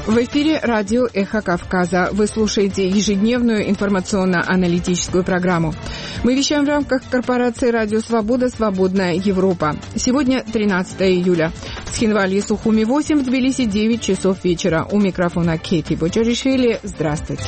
В эфире радио «Эхо Кавказа». Вы слушаете ежедневную информационно-аналитическую программу. Мы вещаем в рамках корпорации «Радио Свобода. Свободная Европа». Сегодня 13 июля. В Схинвалье Сухуми 8, в Тбилиси 9 часов вечера. У микрофона Кейти Боджаришвили. Здравствуйте.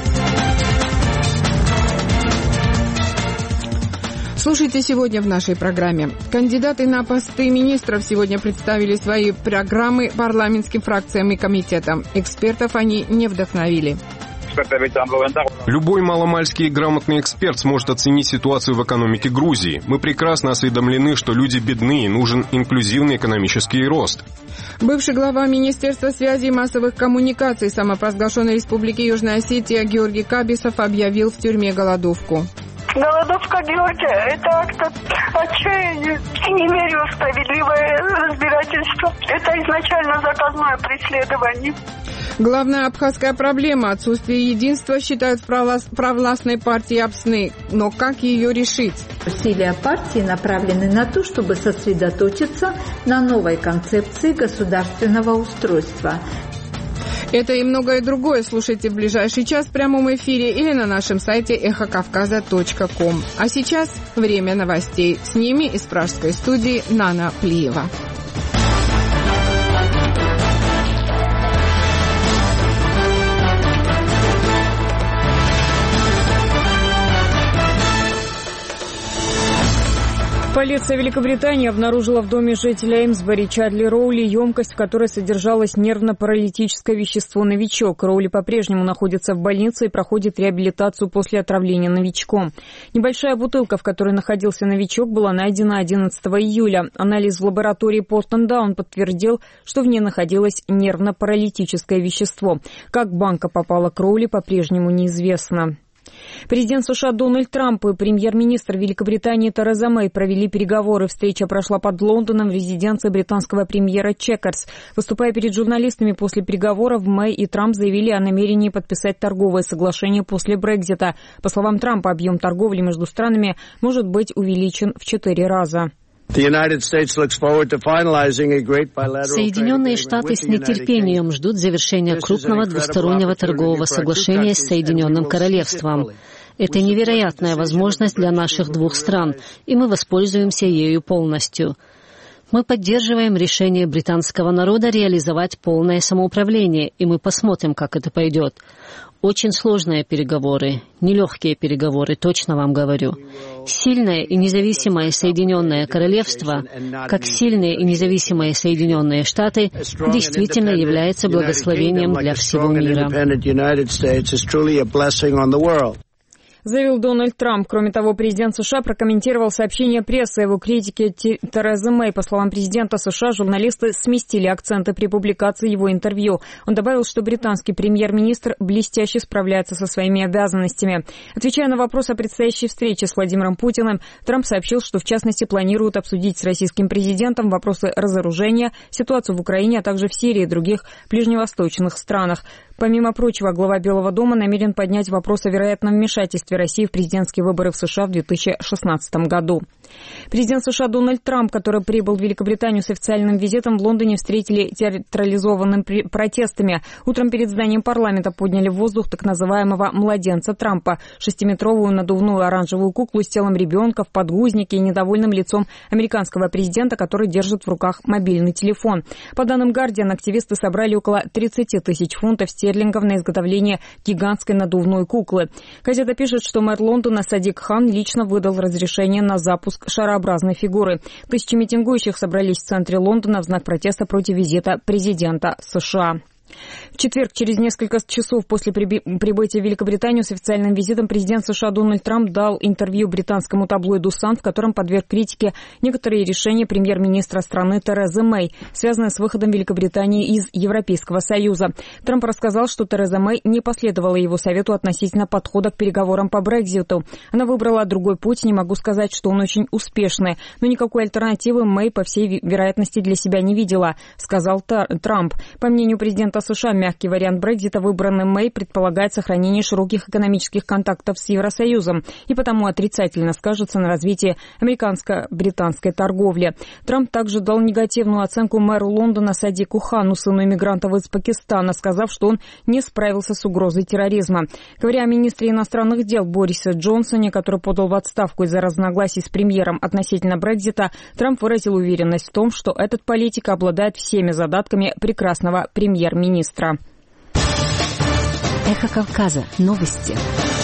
Слушайте сегодня в нашей программе. Кандидаты на посты министров сегодня представили свои программы парламентским фракциям и комитетам. Экспертов они не вдохновили. Любой маломальский грамотный эксперт сможет оценить ситуацию в экономике Грузии. Мы прекрасно осведомлены, что люди бедны и нужен инклюзивный экономический рост. Бывший глава Министерства связи и массовых коммуникаций самопровозглашенной Республики Южная Осетия Георгий Кабисов объявил в тюрьме голодовку. Голодовка Георгия – это акт отчаяния. Не верю в справедливое разбирательство. Это изначально заказное преследование. Главная абхазская проблема – отсутствие единства, считают в провластной партии Апсны. Но как ее решить? Усилия партии направлены на то, чтобы сосредоточиться на новой концепции государственного устройства. Это и многое другое слушайте в ближайший час в прямом эфире или на нашем сайте эхокавказа.ком. А сейчас время новостей. С ними из пражской студии Нана Плиева. Полиция Великобритании обнаружила в доме жителя Эймсбери Чадли Роули емкость, в которой содержалось нервно-паралитическое вещество «Новичок». Роули по-прежнему находится в больнице и проходит реабилитацию после отравления новичком. Небольшая бутылка, в которой находился «Новичок», была найдена 11 июля. Анализ в лаборатории Портлендаун подтвердил, что в ней находилось нервно-паралитическое вещество. Как банка попала к Роули, по-прежнему неизвестно. Президент США Дональд Трамп и премьер-министр Великобритании Тереза Мэй провели переговоры. Встреча прошла под Лондоном в резиденции британского премьера Чекерс. Выступая перед журналистами после переговоров, Мэй и Трамп заявили о намерении подписать торговое соглашение после Брексита. По словам Трампа, объем торговли между странами может быть увеличен в 4 раза. Соединенные Штаты с нетерпением ждут завершения крупного двустороннего торгового соглашения с Соединенным Королевством. Это невероятная возможность для наших двух стран, и мы воспользуемся ею полностью. Мы поддерживаем решение британского народа реализовать полное самоуправление, и мы посмотрим, как это пойдет. Очень сложные переговоры, нелегкие переговоры, точно вам говорю. Сильное и независимое Соединенное Королевство, как сильные и независимые Соединенные Штаты, действительно является благословением для всего мира. Заявил Дональд Трамп. Кроме того, президент США прокомментировал сообщение прессы о его критике Терезы Мэй. По словам президента США, журналисты сместили акценты при публикации его интервью. Он добавил, что британский премьер-министр блестяще справляется со своими обязанностями. Отвечая на вопрос о предстоящей встрече с Владимиром Путиным, Трамп сообщил, что в частности планирует обсудить с российским президентом вопросы разоружения, ситуацию в Украине, а также в Сирии и других ближневосточных странах. Помимо прочего, глава Белого дома намерен поднять вопрос о вероятном вмешательстве России в президентские выборы в США в 2016 году. Президент США Дональд Трамп, который прибыл в Великобританию с официальным визитом, в Лондоне встретили театрализованными протестами. Утром перед зданием парламента подняли в воздух так называемого «младенца Трампа» – 6-метровую надувную оранжевую куклу с телом ребенка в подгузнике и недовольным лицом американского президента, который держит в руках мобильный телефон. По данным Guardian, активисты собрали около 30 тысяч фунтов стерлингов на изготовление гигантской надувной куклы. Газета пишет, что мэр Лондона Садик Хан лично выдал разрешение на запуск шарообразной фигуры. Тысячи митингующих собрались в центре Лондона в знак протеста против визита президента США. В четверг, через несколько часов после прибытия в Великобританию с официальным визитом, президент США Дональд Трамп дал интервью британскому таблоиду «Сан», в котором подверг критике некоторые решения премьер-министра страны Терезы Мэй, связанные с выходом Великобритании из Европейского Союза. Трамп рассказал, что Тереза Мэй не последовала его совету относительно подхода к переговорам по Брекситу. Она выбрала другой путь, не могу сказать, что он очень успешный, но никакой альтернативы Мэй, по всей вероятности, для себя не видела, сказал Трамп. По мнению президента США мягкий вариант Брексита, выбранный Мэй, предполагает сохранение широких экономических контактов с Евросоюзом и потому отрицательно скажется на развитии американско-британской торговли. Трамп также дал негативную оценку мэру Лондона Садику Хану, сыну иммигрантов из Пакистана, сказав, что он не справился с угрозой терроризма. Говоря о министре иностранных дел Борисе Джонсоне, который подал в отставку из-за разногласий с премьером относительно Брексита, Трамп выразил уверенность в том, что этот политик обладает всеми задатками прекрасного премьер-министра. Эхо Кавказа. Новости.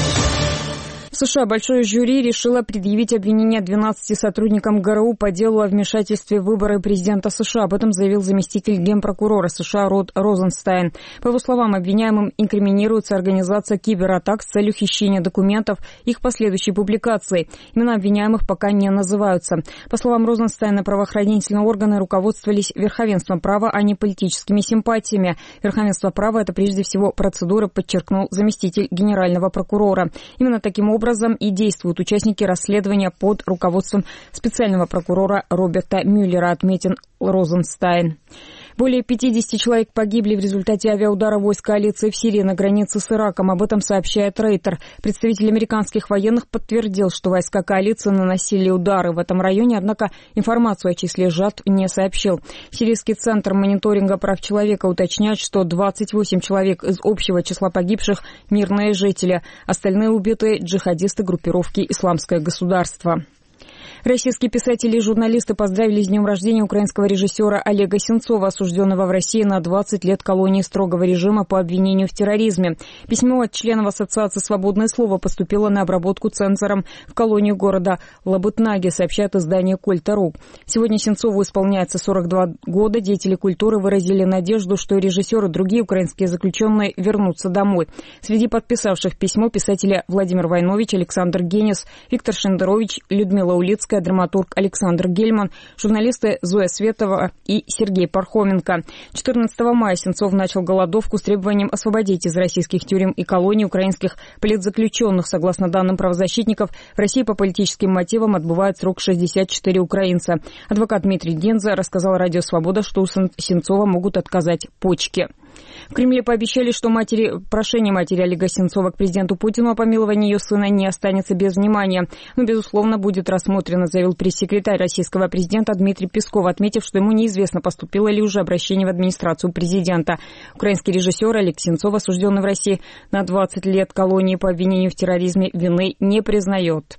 В США большое жюри решило предъявить обвинение 12 сотрудникам ГРУ по делу о вмешательстве в выборы президента США. Об этом заявил заместитель генпрокурора США Род Розенстайн. По его словам, обвиняемым инкриминируется организация кибератак с целью хищения документов, их последующей публикации. Имена обвиняемых пока не называются. По словам Розенстайна, правоохранительные органы руководствовались верховенством права, а не политическими симпатиями. Верховенство права – это прежде всего процедура, подчеркнул заместитель генерального прокурора. Именно таким образом и действуют участники расследования под руководством специального прокурора Роберта Мюллера, отметил Розенстайн. Более 50 человек погибли в результате авиаудара войск коалиции в Сирии на границе с Ираком. Об этом сообщает Рейтер. Представитель американских военных подтвердил, что войска коалиции наносили удары в этом районе, однако информацию о числе жертв не сообщил. Сирийский центр мониторинга прав человека уточняет, что 28 человек из общего числа погибших – мирные жители. Остальные убитые – джихадисты группировки «Исламское государство». Российские писатели и журналисты поздравили с днем рождения украинского режиссера Олега Сенцова, осужденного в России на 20 лет колонии строгого режима по обвинению в терроризме. Письмо от членов Ассоциации «Свободное слово» поступило на обработку цензором в колонию города Лабытнаги, сообщает издание «Кольта.ру». Сегодня Сенцову исполняется 42 года. Деятели культуры выразили надежду, что режиссер и другие украинские заключенные вернутся домой. Среди подписавших письмо писатели Владимир Войнович, Александр Генис, Виктор Шендерович, Людмила Улицкая, драматург Александр Гельман, журналисты Зоя Светова и Сергей Пархоменко. 14 мая Сенцов начал голодовку с требованием освободить из российских тюрем и колоний украинских политзаключенных. Согласно данным правозащитников, в России по политическим мотивам отбывают срок 64 украинца. Адвокат Дмитрий Генза рассказал Радио Свобода, что у Сенцова могут отказать почки. В Кремле пообещали, что прошение матери Олега Сенцова к президенту Путину о помиловании ее сына не останется без внимания, но, безусловно, будет рассмотрено, заявил пресс-секретарь российского президента Дмитрий Песков, отметив, что ему неизвестно, поступило ли уже обращение в администрацию президента. Украинский режиссер Олег Сенцов, осужденный в России на 20 лет колонии по обвинению в терроризме, вины не признает.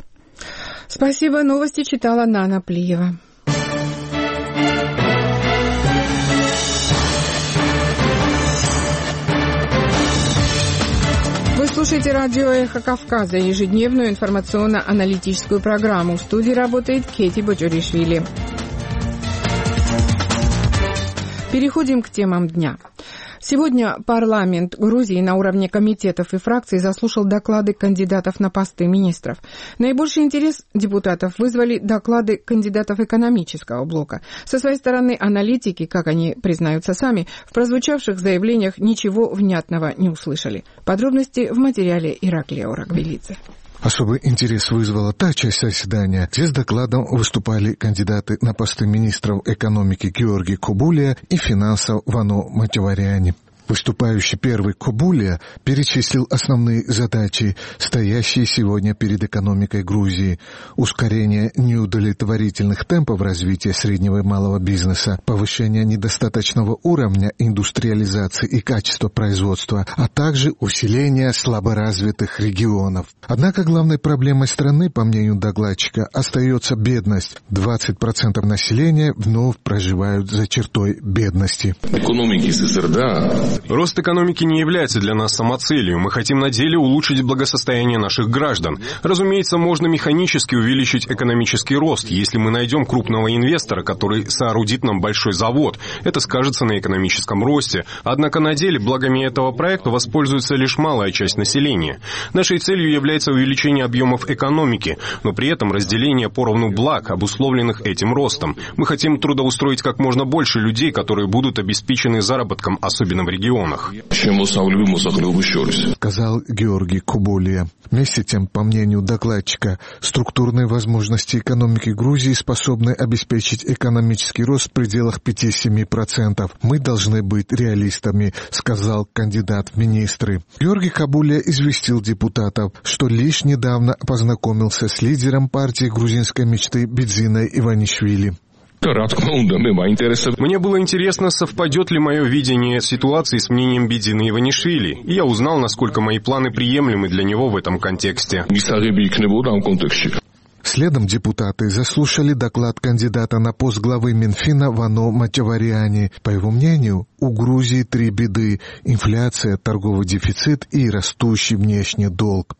Спасибо. Новости читала Нана Плиева. Вы слушаете радио «Эхо Кавказа», ежедневную информационно-аналитическую программу. В студии работает Кети Боджоришвили. Переходим к темам дня. Сегодня парламент Грузии на уровне комитетов и фракций заслушал доклады кандидатов на посты министров. Наибольший интерес депутатов вызвали доклады кандидатов экономического блока. Со своей стороны аналитики, как они признаются сами, в прозвучавших заявлениях ничего внятного не услышали. Подробности в материале Ираклия Ораквелидзе. Особый интерес вызвала та часть заседания, где с докладом выступали кандидаты на посты министров экономики Георгий Кобулия и финансов Вано Матеваряни. Выступающий первый Кобулия перечислил основные задачи, стоящие сегодня перед экономикой Грузии: ускорение неудовлетворительных темпов развития среднего и малого бизнеса, повышение недостаточного уровня индустриализации и качества производства, а также усиление слаборазвитых регионов. Однако главной проблемой страны, по мнению докладчика, остается бедность. 20% населения вновь проживают за чертой бедности. Экономики СССР, рост экономики не является для нас самоцелью. Мы хотим на деле улучшить благосостояние наших граждан. Разумеется, можно механически увеличить экономический рост, если мы найдем крупного инвестора, который соорудит нам большой завод. Это скажется на экономическом росте. Однако на деле благами этого проекта воспользуется лишь малая часть населения. Нашей целью является увеличение объемов экономики, но при этом разделение поровну благ, обусловленных этим ростом. Мы хотим трудоустроить как можно больше людей, которые будут обеспечены заработком, особенно в регионах. регионах. Сказал Георгий Кобулия. Вместе тем, по мнению докладчика, структурные возможности экономики Грузии способны обеспечить экономический рост в пределах 5-7%. Мы должны быть реалистами, сказал кандидат в министры. Георгий Кобулия известил депутатов, что лишь недавно познакомился с лидером партии грузинской мечты Бидзиной Иванишвили. Мне было интересно, совпадет ли мое видение ситуации с мнением Бидзины Иванишвили, и я узнал, насколько мои планы приемлемы для него в этом контексте. Следом депутаты заслушали доклад кандидата на пост главы Минфина Вано Матевариани. По его мнению, у Грузии 3 беды – инфляция, торговый дефицит и растущий внешний долг.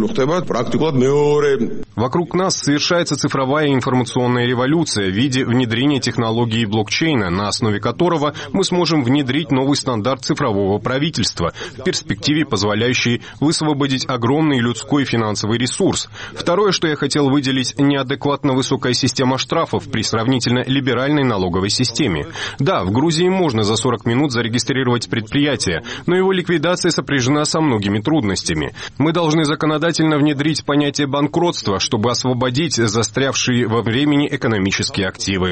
Вокруг нас совершается цифровая информационная революция в виде внедрения технологии блокчейна, на основе которого мы сможем внедрить новый стандарт цифрового правительства, в перспективе позволяющий высвободить огромный людской и финансовый ресурс. Второе, что я хотел выделить, неадекватно высокая система штрафов при сравнительно либеральной налоговой системе. Да, в Грузии можно за 40 минут зарегистрировать предприятие, но его ликвидация сопряжена со многими трудностями. Мы должны законодательно внедрить понятие банкротства, чтобы освободить застрявшие во времени экономические активы.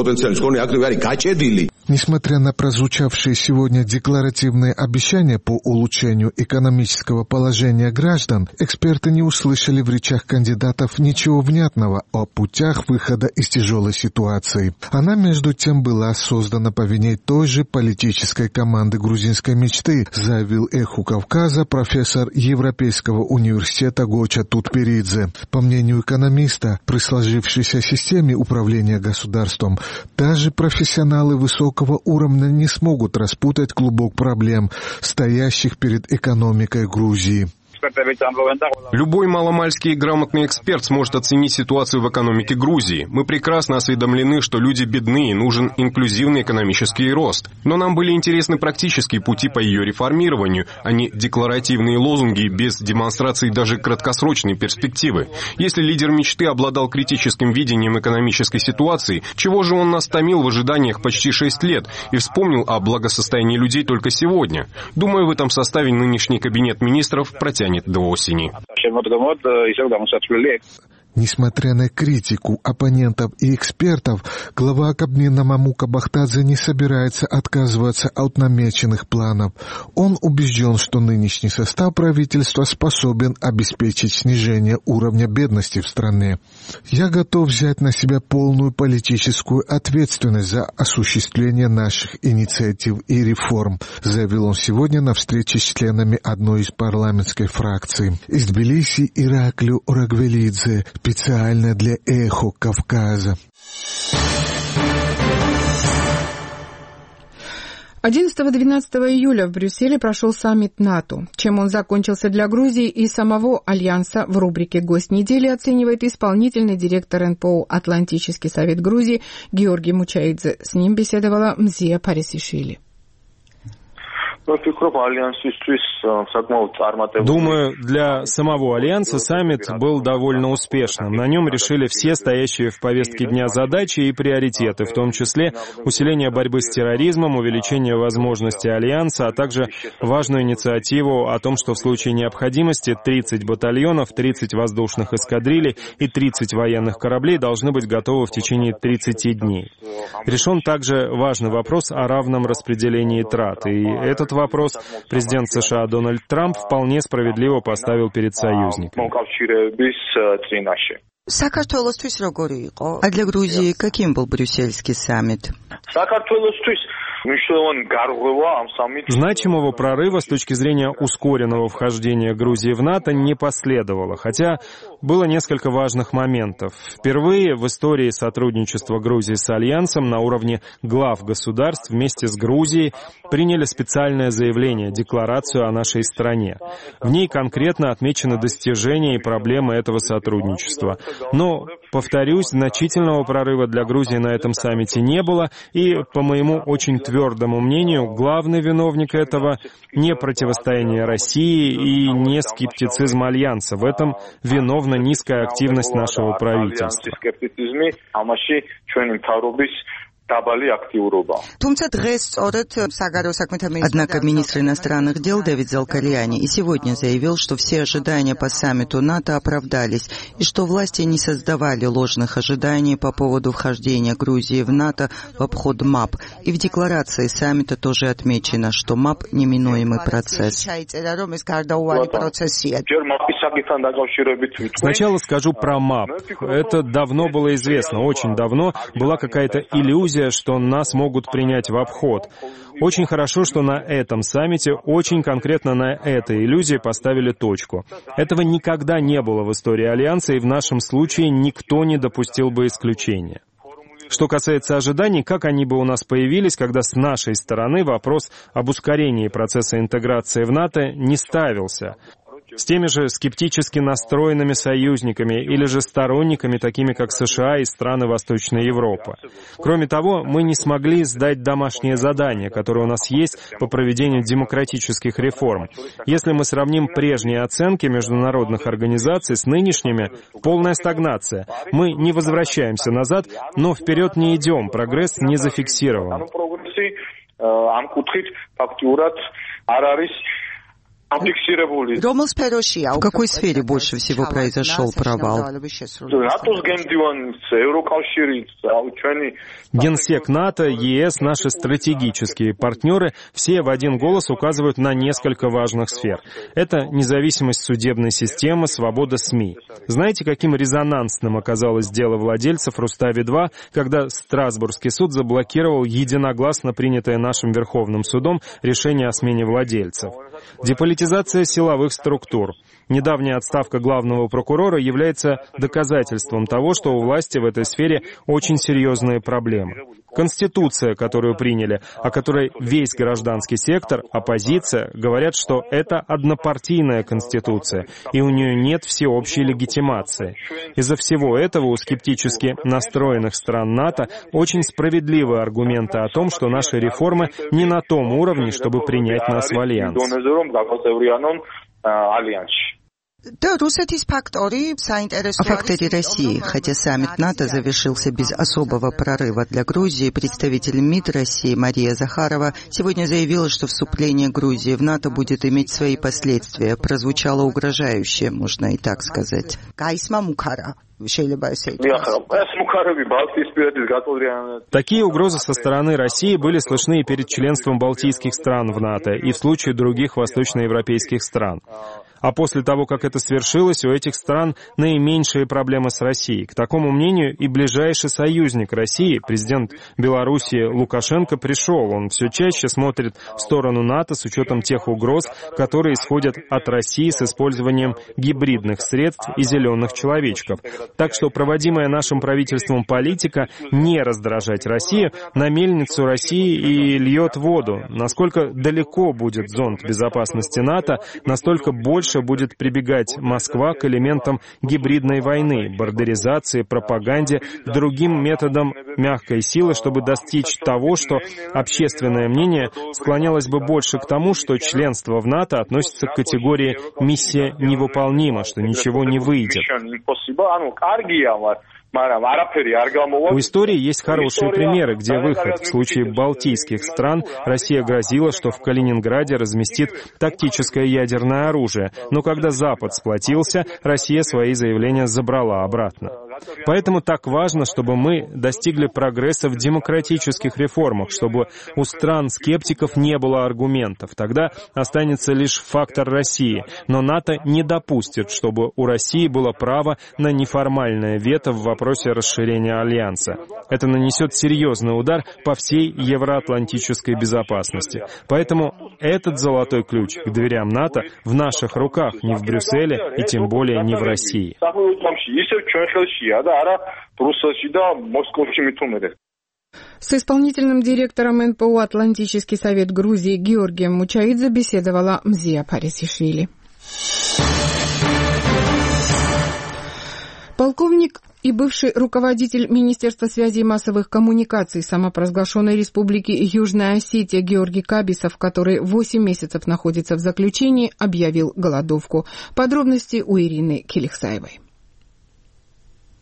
Несмотря на прозвучавшие сегодня декларативные обещания по улучшению экономического положения граждан, эксперты не услышали в речах кандидатов ничего внятного о путях выхода из тяжелой ситуации. Она, между тем, была создана по вине той же политической команды грузинской мечты, заявил «Эху Кавказа» профессор Европейского университета Гоча Тутперидзе. По мнению экономиста, при сложившейся системе управления государством, даже профессионалы высокого уровня не смогут распутать клубок проблем, стоящих перед экономикой Грузии. Любой маломальский грамотный эксперт сможет оценить ситуацию в экономике Грузии. Мы прекрасно осведомлены, что люди бедны и нужен инклюзивный экономический рост. Но нам были интересны практические пути по ее реформированию, а не декларативные лозунги без демонстрации даже краткосрочной перспективы. Если лидер мечты обладал критическим видением экономической ситуации, чего же он нас томил в ожиданиях почти 6 лет и вспомнил о благосостоянии людей только сегодня? Думаю, в этом составе нынешний кабинет министров протянет до осени. Несмотря на критику оппонентов и экспертов, глава Кабмина Мамука Бахтадзе не собирается отказываться от намеченных планов. Он убежден, что нынешний состав правительства способен обеспечить снижение уровня бедности в стране. «Я готов взять на себя полную политическую ответственность за осуществление наших инициатив и реформ», заявил он сегодня на встрече с членами одной из парламентской фракций. Из Тбилиси Ираклиу Рагвелидзе, специально для «Эхо Кавказа». 11-12 июля в Брюсселе прошел саммит НАТО. Чем он закончился для Грузии и самого Альянса, в рубрике «Гость недели» оценивает исполнительный директор НПО «Атлантический совет Грузии» Георгий Мучаидзе. С ним беседовала Мзия Парисишвили. Думаю, для самого Альянса саммит был довольно успешным. На нем решили все стоящие в повестке дня задачи и приоритеты, в том числе усиление борьбы с терроризмом, увеличение возможностей Альянса, а также важную инициативу о том, что в случае необходимости 30 батальонов, 30 воздушных эскадрилей и 30 военных кораблей должны быть готовы в течение 30 дней. Решен также важный вопрос о равном распределении трат, и этот вопрос президент США Дональд Трамп вполне справедливо поставил перед союзниками. А для Грузии каким был брюссельский саммит? Значимого прорыва с точки зрения ускоренного вхождения Грузии в НАТО не последовало, хотя было несколько важных моментов. Впервые в истории сотрудничества Грузии с Альянсом на уровне глав государств вместе с Грузией приняли специальное заявление, декларацию о нашей стране. В ней конкретно отмечены достижения и проблемы этого сотрудничества. Но, повторюсь, значительного прорыва для Грузии на этом саммите не было, и, по моему очень твердому мнению, главный виновник этого не противостояние России и не скептицизм Альянса. В этом виновна низкая активность нашего правительства. Однако министр иностранных дел Давид Залкарьяни и сегодня заявил, что все ожидания по саммиту НАТО оправдались, и что власти не создавали ложных ожиданий по поводу вхождения Грузии в НАТО в обход МАП. И в декларации саммита тоже отмечено, что МАП – неминуемый процесс. Сначала скажу про МАП. Это давно было известно, очень давно была какая-то иллюзия, что нас могут принять в обход. Очень хорошо, что на этом саммите очень конкретно на этой иллюзии поставили точку. Этого никогда не было в истории Альянса, и в нашем случае никто не допустил бы исключения. Что касается ожиданий, как они бы у нас появились, когда с нашей стороны вопрос об ускорении процесса интеграции в НАТО не ставился. С теми же скептически настроенными союзниками или же сторонниками, такими как США и страны Восточной Европы. Кроме того, мы не смогли сдать домашнее задание, которое у нас есть по проведению демократических реформ. Если мы сравним прежние оценки международных организаций с нынешними, полная стагнация. Мы не возвращаемся назад, но вперед не идем, прогресс не зафиксирован. В какой сфере больше всего произошел провал? Генсек НАТО, ЕС, наши стратегические партнеры все в один голос указывают на несколько важных сфер. Это независимость судебной системы, свобода СМИ. Знаете, каким резонансным оказалось дело владельцев Рустави-2, когда Страсбургский суд заблокировал единогласно принятое нашим Верховным судом решение о смене владельцев? Деполитизация силовых структур. Недавняя отставка главного прокурора является доказательством того, что у власти в этой сфере очень серьезные проблемы. Конституция, которую приняли, о которой весь гражданский сектор, оппозиция, говорят, что это однопартийная конституция, и у нее нет всеобщей легитимации. Из-за всего этого у скептически настроенных стран НАТО очень справедливые аргументы о том, что наши реформы не на том уровне, чтобы принять нас в альянс. О факторе России. Хотя саммит НАТО завершился без особого прорыва для Грузии, представитель МИД России Мария Захарова сегодня заявила, что вступление Грузии в НАТО будет иметь свои последствия. Прозвучало угрожающе, можно и так сказать. Такие угрозы со стороны России были слышны и перед членством балтийских стран в НАТО, и в случае других восточноевропейских стран. А после того, как это свершилось, у этих стран наименьшие проблемы с Россией. К такому мнению и ближайший союзник России, президент Белоруссии Лукашенко, пришел. Он все чаще смотрит в сторону НАТО с учетом тех угроз, которые исходят от России с использованием гибридных средств и зеленых человечков. Так что проводимая нашим правительством политика не раздражать Россию на мельницу России и льет воду. Насколько далеко будет зонд безопасности НАТО, настолько больше будет прибегать Москва к элементам гибридной войны, бардеризации, пропаганде, другим методам мягкой силы, чтобы достичь того, что общественное мнение склонялось бы больше к тому, что членство в НАТО относится к категории «миссия невыполнима», что ничего не выйдет. У истории есть хорошие примеры, где выход. В случае балтийских стран Россия грозила, что в Калининграде разместит тактическое ядерное оружие. Но когда Запад сплотился, Россия свои заявления забрала обратно. Поэтому так важно, чтобы мы достигли прогресса в демократических реформах, чтобы у стран-скептиков не было аргументов. Тогда останется лишь фактор России. Но НАТО не допустит, чтобы у России было право на неформальное вето в вопросе расширения Альянса. Это нанесет серьезный удар по всей евроатлантической безопасности. Поэтому этот золотой ключ к дверям НАТО в наших руках, не в Брюсселе и тем более не в России. С исполнительным директором НПО «Атлантический совет Грузии» Георгием Мучаидзе беседовала Мзия Парисишвили. Полковник и бывший руководитель Министерства связи и массовых коммуникаций самопровозглашенной республики Южная Осетия Георгий Кабисов, который 8 месяцев находится в заключении, объявил голодовку. Подробности у Ирины Келихсаевой.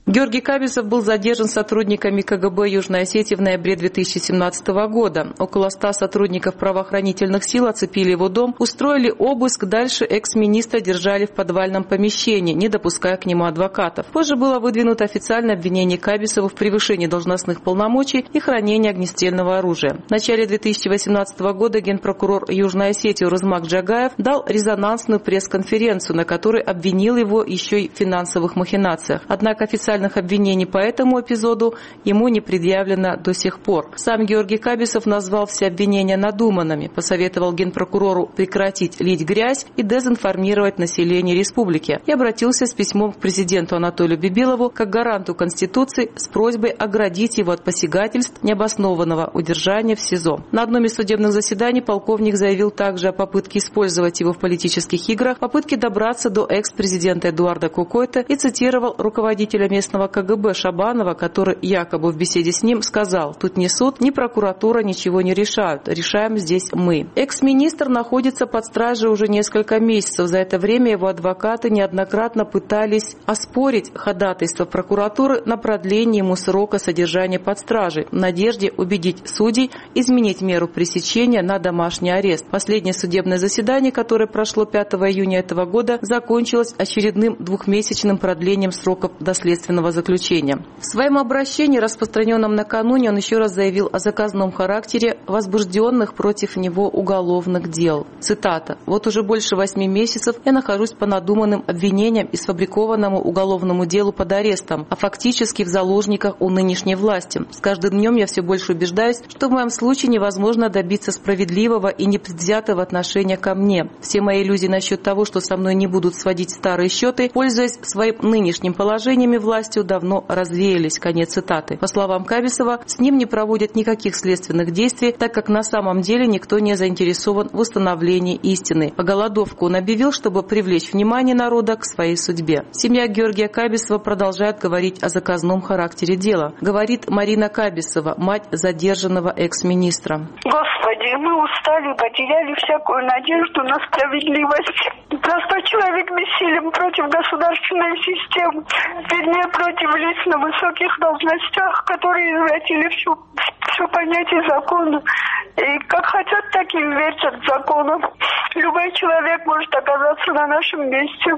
Георгий Кабисов был задержан сотрудниками КГБ Южной Осетии в ноябре 2017 года. Около 100 сотрудников правоохранительных сил оцепили его дом, устроили обыск, дальше экс-министра держали в подвальном помещении, не допуская к нему адвокатов. Позже было выдвинуто официальное обвинение Кабисову в превышении должностных полномочий и хранении огнестрельного оружия. В начале 2018 года генпрокурор Южной Осетии Урызмак Джагаев дал резонансную пресс-конференцию, на которой обвинил его еще и в финансовых махинациях. Однако официальных обвинений по этому эпизоду ему не предъявлено до сих пор. Сам Георгий Кабисов назвал все обвинения надуманными, посоветовал генпрокурору прекратить лить грязь и дезинформировать население республики и обратился с письмом к президенту Анатолию Бибилову как гаранту Конституции с просьбой оградить его от посягательств необоснованного удержания в СИЗО. На одном из судебных заседаний полковник заявил также о попытке использовать его в политических играх, попытке добраться до экс-президента Эдуарда Кукойта и цитировал руководителя местного КГБ Шабанова, который якобы в беседе с ним сказал: «Тут ни суд, ни прокуратура ничего не решают, решаем здесь мы». Экс-министр находится под стражей уже несколько месяцев. За это время его адвокаты неоднократно пытались оспорить ходатайство прокуратуры на продление ему срока содержания под стражей в надежде убедить судей изменить меру пресечения на домашний арест. Последнее судебное заседание, которое прошло 5 июня этого года, закончилось очередным двухмесячным продлением сроков доследственного заключения. В своем обращении, распространенном накануне, он еще раз заявил о заказном характере возбужденных против него уголовных дел. Цитата: «Вот уже больше 8 месяцев я нахожусь по надуманным обвинениям и сфабрикованному уголовному делу под арестом, а фактически в заложниках у нынешней власти. С каждым днем я все больше убеждаюсь, что в моем случае невозможно добиться справедливого и непредвзятого отношения ко мне. Все мои иллюзии насчет того, что со мной не будут сводить старые счеты, пользуясь своим нынешним положением и властью, давно развеялись». Конец цитаты. По словам Кабисова, с ним не проводят никаких следственных действий, так как на самом деле никто не заинтересован в установлении истины. А голодовку он объявил, чтобы привлечь внимание народа к своей судьбе. Семья Георгия Кабисова продолжает говорить о заказном характере дела. Говорит Марина Кабисова, мать задержанного экс-министра. Господи, мы устали, потеряли всякую надежду на справедливость. Простой человек бессилен против государственной системы. Вернее, против лиц на высоких должностях, которые извратили все понятие закона. И как хотят, так и вертят законом. Любой человек может оказаться на нашем месте.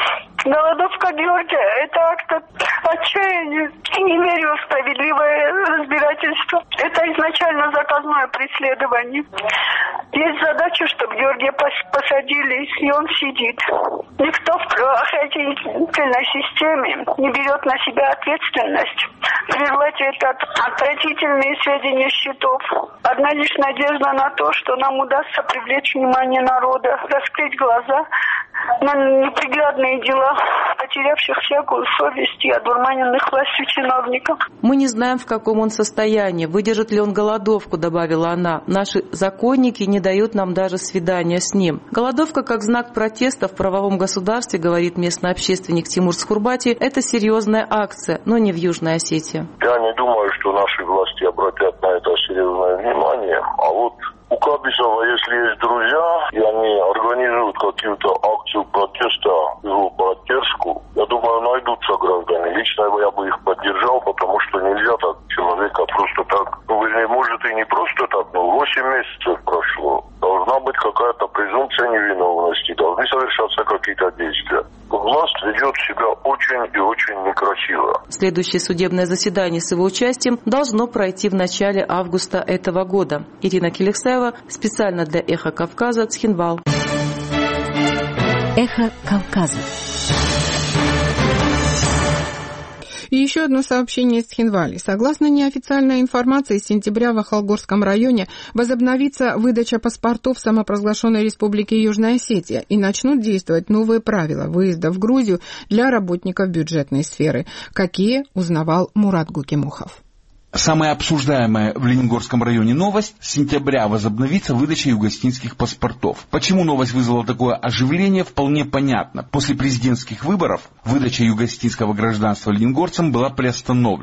Голодовка Георгия – это акт отчаяния и неверия в справедливое разбирательство. Это изначально заказное преследование. Есть задача, чтобы Георгия посадили, и он сидит. Никто в правоохранительной системе не берет на себя ответственность прервать этот отвратительные сведения счетов. Одна лишь надежда на то, что нам удастся привлечь внимание народа, раскрыть глаза на неприглядные дела потерявших всякую совесть и одурманенных властью чиновников. «Мы не знаем, в каком он состоянии, выдержит ли он голодовку», — добавила она. «Наши законники не дают нам даже свидания с ним». Голодовка как знак протеста в правовом государстве, говорит местный общественник Тимур Схурбати, это серьезная акция, но не в Южной Осетии. Я не думаю, что наши власти обратят на это серьезное внимание, а вот у Кабисова, если есть друзья, и они организуют какую-то акцию протеста в его поддержку, я думаю, найдутся граждане. Лично я бы их поддержал, потому что нельзя так человека просто так, может и не просто так, но 8 месяцев прошло. Должна быть какая-то презумпция невиновности, должны совершаться какие-то действия. Власть ведет себя очень и очень некрасиво. Следующее судебное заседание с его участием должно пройти в начале августа этого года. Ирина Келексаева, специально для «Эхо Кавказа», Цхинвал. «Эхо Кавказа». И еще одно сообщение из Цхинвали. Согласно неофициальной информации, с сентября в Ахалгорском районе возобновится выдача паспортов самопровозглашенной Республики Южная Осетия и начнут действовать новые правила выезда в Грузию для работников бюджетной сферы. Какие, узнавал Мурат Гукимухов. Самая обсуждаемая в Лениногорском районе новость – с сентября возобновится выдача югославянских паспортов. Почему новость вызвала такое оживление, вполне понятно. После президентских выборов выдача югославянского гражданства лениногорцам была приостановлена.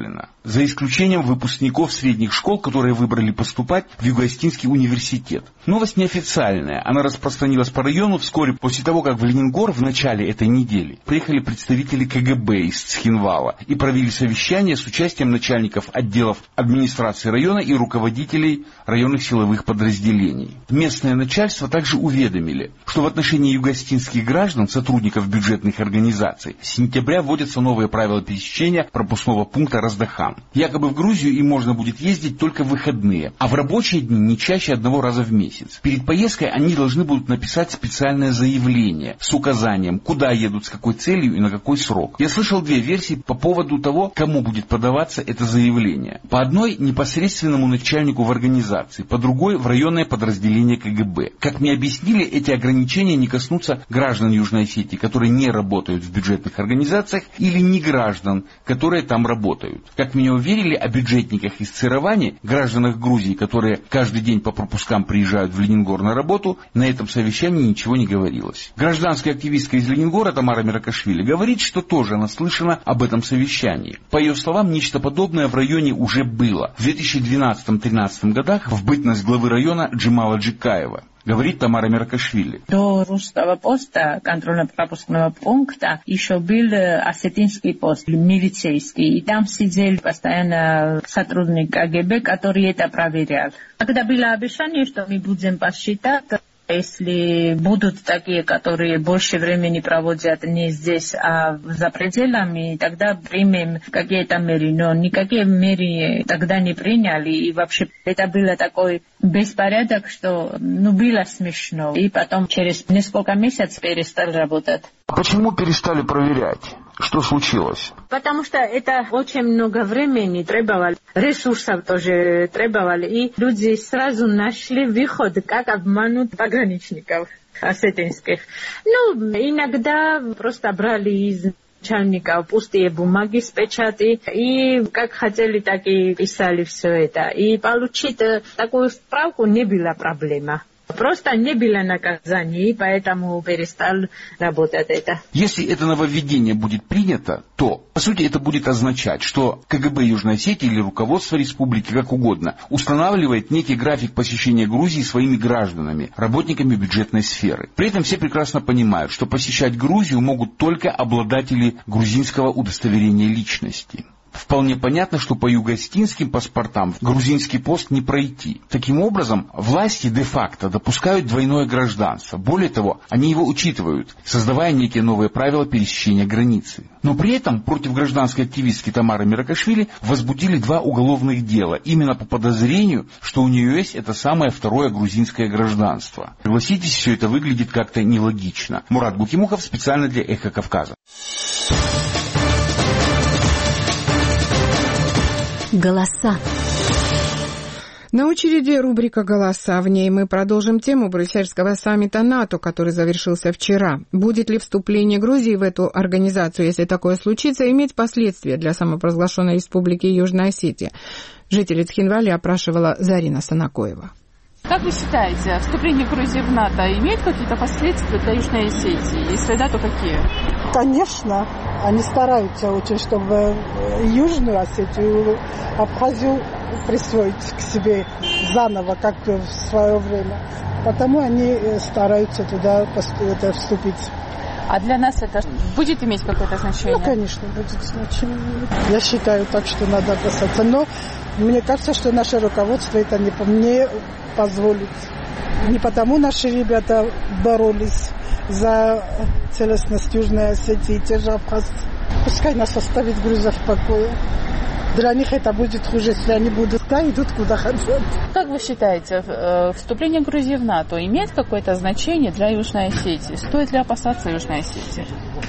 за исключением выпускников средних школ, которые выбрали поступать в Юго-Остинский университет. Новость неофициальная. Она распространилась по району вскоре после того, как в Лениногор в начале этой недели приехали представители КГБ из Цхинвала и провели совещание с участием начальников отделов администрации района и руководителей районных силовых подразделений. Местное начальство также уведомили, что в отношении юго-остинских граждан, сотрудников бюджетных организаций, с сентября вводятся новые правила пересечения пропускного пункта Раздахан. Якобы в Грузию им можно будет ездить только в выходные, а в рабочие дни не чаще одного раза в месяц. Перед поездкой они должны будут написать специальное заявление с указанием, куда едут, с какой целью и на какой срок. Я слышал две версии по поводу того, кому будет подаваться это заявление. По одной непосредственному начальнику в организации, по другой в районное подразделение КГБ. Как мне объяснили, эти ограничения не коснутся граждан Южной Осетии, которые не работают в бюджетных организациях, или не граждан, которые там работают. Как меня уверили, о бюджетниках из Цировани, гражданах Грузии, которые каждый день по пропускам приезжают в Лениногор на работу, на этом совещании ничего не говорилось. Гражданская активистка из Лениногора Тамара Меракашвили говорит, что тоже наслышана об этом совещании. По ее словам, нечто подобное в районе уже было в 2012-2013 годах в бытность главы района Джемала Джикаева. Говорит Тамара Меракашвили. До русского поста, контрольно-пропускного пункта, еще был осетинский пост, милицейский. И там сидел постоянно сотрудник КГБ, который это проверял. Когда было обещание, что мы будем посчитать, если будут такие, которые больше времени проводят не здесь, а за пределами, тогда примем какие-то меры. Но никакие меры тогда не приняли. И вообще это было такой беспорядок, что было смешно. И потом через несколько месяцев перестали работать. Почему перестали проверять? Что случилось? Потому что это очень много времени требовало, ресурсов тоже требовало, и люди сразу нашли выход, как обмануть пограничников осетинских. Иногда просто брали из начальников пустые бумаги с печати, и как хотели, так и писали все это. И получить такую справку не была проблема. Просто не было наказаний, поэтому перестал работать это. Если это нововведение будет принято, то, по сути, это будет означать, что КГБ Южной Осетии или руководство республики, как угодно, устанавливает некий график посещения Грузии своими гражданами, работниками бюджетной сферы. При этом все прекрасно понимают, что посещать Грузию могут только обладатели грузинского удостоверения личности. Вполне понятно, что по юго-остинским паспортам в грузинский пост не пройти. Таким образом, власти де-факто допускают двойное гражданство. Более того, они его учитывают, создавая некие новые правила пересечения границы. Но при этом против гражданской активистки Тамары Меракашвили возбудили 2 уголовных дела, именно по подозрению, что у нее есть это самое второе грузинское гражданство. Согласитесь, все это выглядит как-то нелогично. Мурат Гукимухов специально для «Эхо Кавказа». Голоса. На очереди рубрика «Голоса». В ней мы продолжим тему брюссельского саммита НАТО, который завершился вчера. Будет ли вступление Грузии в эту организацию, если такое случится, иметь последствия для самопровозглашенной республики Южная Осетия? Жители Цхинвали опрашивала Зарина Санакоева. Как вы считаете, вступление Грузии в НАТО имеет какие-то последствия для Южной Осетии? Если да, то какие? Конечно. Они стараются очень, чтобы Южную Осетию, Абхазию присвоить к себе заново, как в свое время. Потому они стараются туда вступить. А для нас это будет иметь какое-то значение? Конечно, будет значение. Я считаю так, что надо опасаться. Но мне кажется, что наше руководство это не позволит. Не потому наши ребята боролись за целостность Южной Осетии и те же абхазцы. Пускай нас оставит Грузия в покое. Для них это будет хуже, если они будут идут куда хотят. Как вы считаете, вступление Грузии в НАТО имеет какое-то значение для Южной Осетии? Стоит ли опасаться Южной Осетии?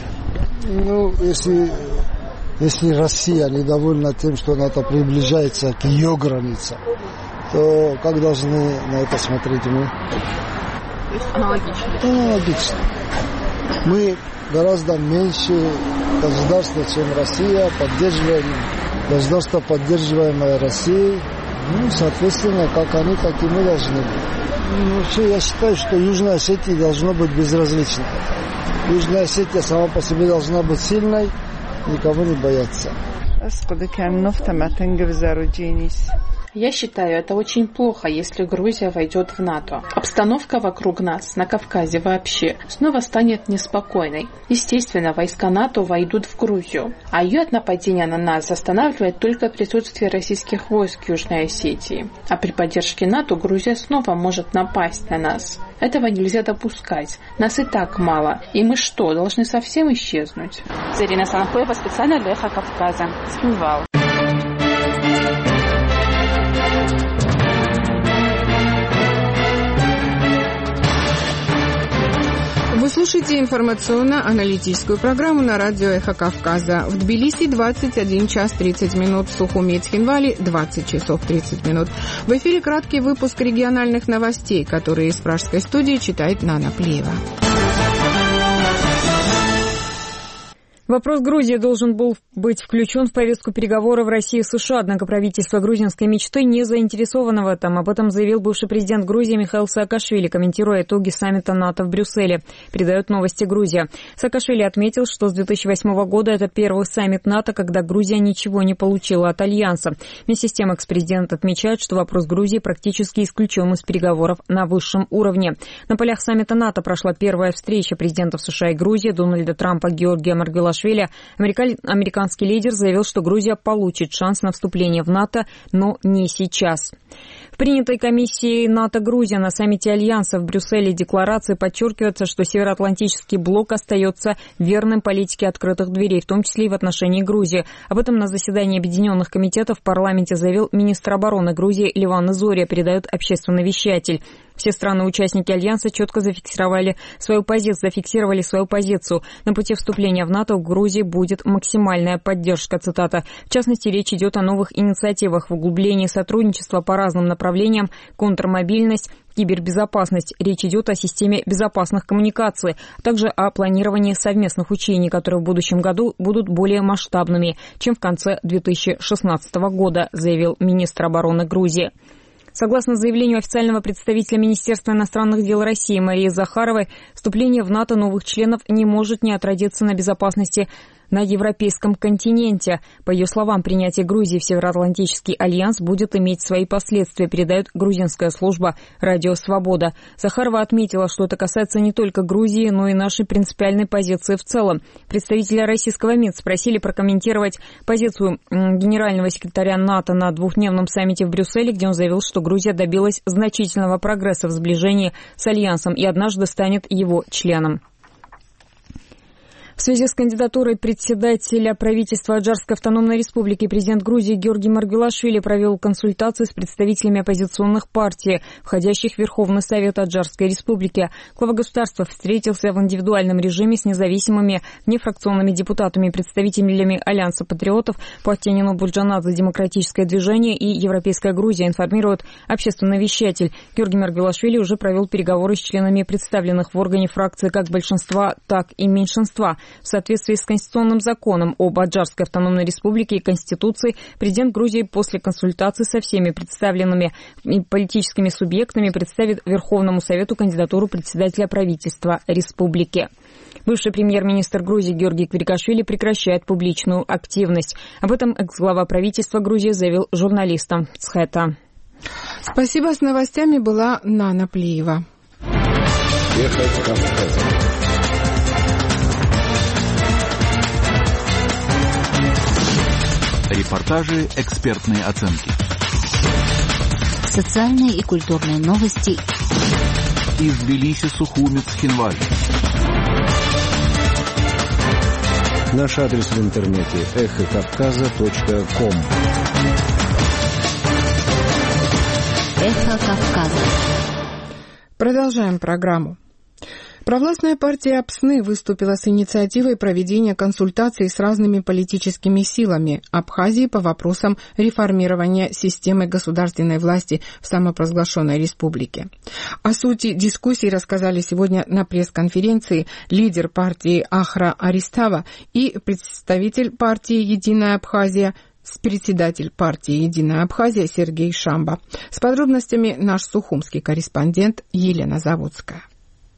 Если Россия недовольна тем, что НАТО приближается к ее границам, то как должны на это смотреть мы? То есть аналогично? Аналогично. Мы гораздо меньше государства, чем Россия, поддерживаем государство, поддерживаемое Россией. Соответственно, как они, так и мы должны быть. Вообще, я считаю, что Южная Осетия должна быть безразличной. Южная Осетия сама по себе должна быть сильной, никого не бояться. Я считаю, это очень плохо, если Грузия войдет в НАТО. Обстановка вокруг нас, на Кавказе вообще, снова станет неспокойной. Естественно, войска НАТО войдут в Грузию, а ее от нападения на нас останавливает только присутствие российских войск в Южной Осетии. А при поддержке НАТО Грузия снова может напасть на нас. Этого нельзя допускать. Нас и так мало. И мы что, должны совсем исчезнуть? Зарина Санахоева, специально для Эхо Кавказа. Схинвал. Вы слушаете информационно-аналитическую программу на радио «Эхо Кавказа». В Тбилиси 21 час 30 минут, в Сухуми и Цхинвале 20 часов 30 минут. В эфире краткий выпуск региональных новостей, которые из пражской студии читает Нана Плиева. Вопрос Грузии должен был быть включен в повестку переговоров России и США, однако правительство грузинской мечты не заинтересовано в этом. Об этом заявил бывший президент Грузии Михаил Саакашвили, комментируя итоги саммита НАТО в Брюсселе. Передает новости Грузия. Саакашвили отметил, что с 2008 года это первый саммит НАТО, когда Грузия ничего не получила от Альянса. Вместе с тем экс-президент отмечает, что вопрос Грузии практически исключен из переговоров на высшем уровне. На полях саммита НАТО прошла первая встреча президентов США и Грузии Дональда Трампа, Георгия Маргвелашвили. Американский лидер заявил, что Грузия получит шанс на вступление в НАТО, но не сейчас. В принятой комиссией НАТО-Грузия на саммите Альянса в Брюсселе декларации подчеркивается, что Североатлантический блок остается верным политике открытых дверей, в том числе и в отношении Грузии. Об этом на заседании Объединенных комитетов в парламенте заявил министр обороны Грузии Ливан Зория, передает общественный вещатель. Все страны-участники Альянса четко зафиксировали свою позицию. На пути вступления в НАТО в Грузии будет максимальная поддержка, цитата. В частности, речь идет о новых инициативах в углублении сотрудничества по разным направлениям, контрмобильность, кибербезопасность. Речь идет о системе безопасных коммуникаций, а также о планировании совместных учений, которые в будущем году будут более масштабными, чем в конце 2016 года, заявил министр обороны Грузии. Согласно заявлению официального представителя Министерства иностранных дел России Марии Захаровой, вступление в НАТО новых членов не может не отразиться на безопасности на европейском континенте. По ее словам, принятие Грузии в Североатлантический альянс будет иметь свои последствия, передает грузинская служба «Радио Свобода». Захарова отметила, что это касается не только Грузии, но и нашей принципиальной позиции в целом. Представителя российского МИД спросили прокомментировать позицию генерального секретаря НАТО на двухдневном саммите в Брюсселе, где он заявил, что Грузия добилась значительного прогресса в сближении с альянсом и однажды станет его членом. В связи с кандидатурой председателя правительства Аджарской автономной республики президент Грузии Георгий Маргвелашвили провел консультации с представителями оппозиционных партий, входящих в Верховный Совет Аджарской республики. Глава государства встретился в индивидуальном режиме с независимыми нефракционными депутатами и представителями Альянса патриотов Пуатенину Бурджанадзе, Демократическое движение и Европейская Грузия, информирует общественный вещатель. Георгий Маргвелашвили уже провел переговоры с членами представленных в органе фракции как большинства, так и меньшинства. В соответствии с конституционным законом об Аджарской автономной республике и Конституцией, президент Грузии после консультаций со всеми представленными политическими субъектами представит Верховному Совету кандидатуру председателя правительства республики. Бывший премьер-министр Грузии Георгий Квирикашвили прекращает публичную активность. Об этом экс-глава правительства Грузии заявил журналистам ЦХЭТа. Спасибо. С новостями была Нана Плиева. Репортажи, экспертные оценки. Социальные и культурные новости. Из Тбилиси, Сухуми, Цхинвале. Наш адрес в интернете эхокавказа.ком. Эхо Кавказа. Продолжаем программу. Провластная партия АПСНы выступила с инициативой проведения консультаций с разными политическими силами Абхазии по вопросам реформирования системы государственной власти в самопровозглашенной республике. О сути дискуссий рассказали сегодня на пресс-конференции лидер партии Ахра Аристава и представитель партии «Единая Абхазия», председатель партии «Единая Абхазия» Сергей Шамба. С подробностями наш сухумский корреспондент Елена Заводская.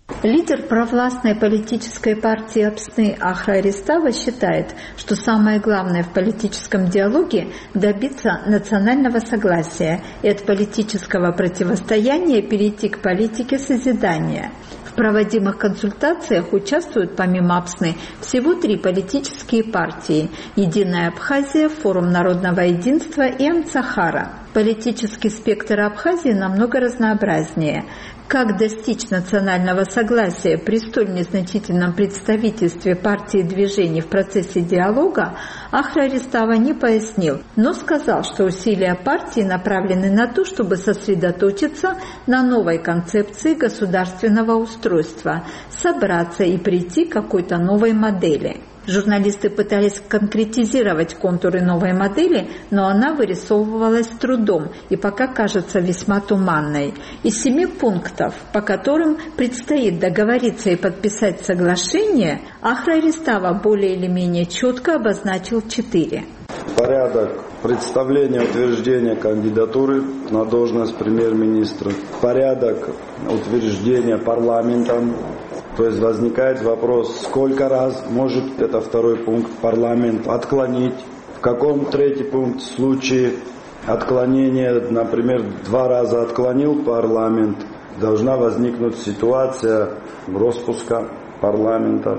Лидер провластной политической партии Апсны Ахра Аристава считает, что самое главное в политическом диалоге – добиться национального согласия и от политического противостояния перейти к политике созидания. В проводимых консультациях участвуют помимо Апсны всего 3 политические партии – «Единая Абхазия», «Форум народного единства» и «Амцахара». Политический спектр Абхазии намного разнообразнее. Как достичь национального согласия при столь незначительном представительстве партий и движений в процессе диалога, Ахра Аристава не пояснил, но сказал, что усилия партии направлены на то, чтобы сосредоточиться на новой концепции государственного устройства, собраться и прийти к какой-то новой модели. Журналисты пытались конкретизировать контуры новой модели, но она вырисовывалась с трудом и пока кажется весьма туманной. Из 7 пунктов, по которым предстоит договориться и подписать соглашение, Ахра Аристава более или менее четко обозначил 4. Порядок представления и утверждения кандидатуры на должность премьер-министра. Порядок утверждения парламентом. То есть возникает вопрос, сколько раз может, это 2 пункт, парламент отклонить, в каком 3 пункт в случае отклонения, например, 2 раза отклонил парламент, должна возникнуть ситуация распуска парламента.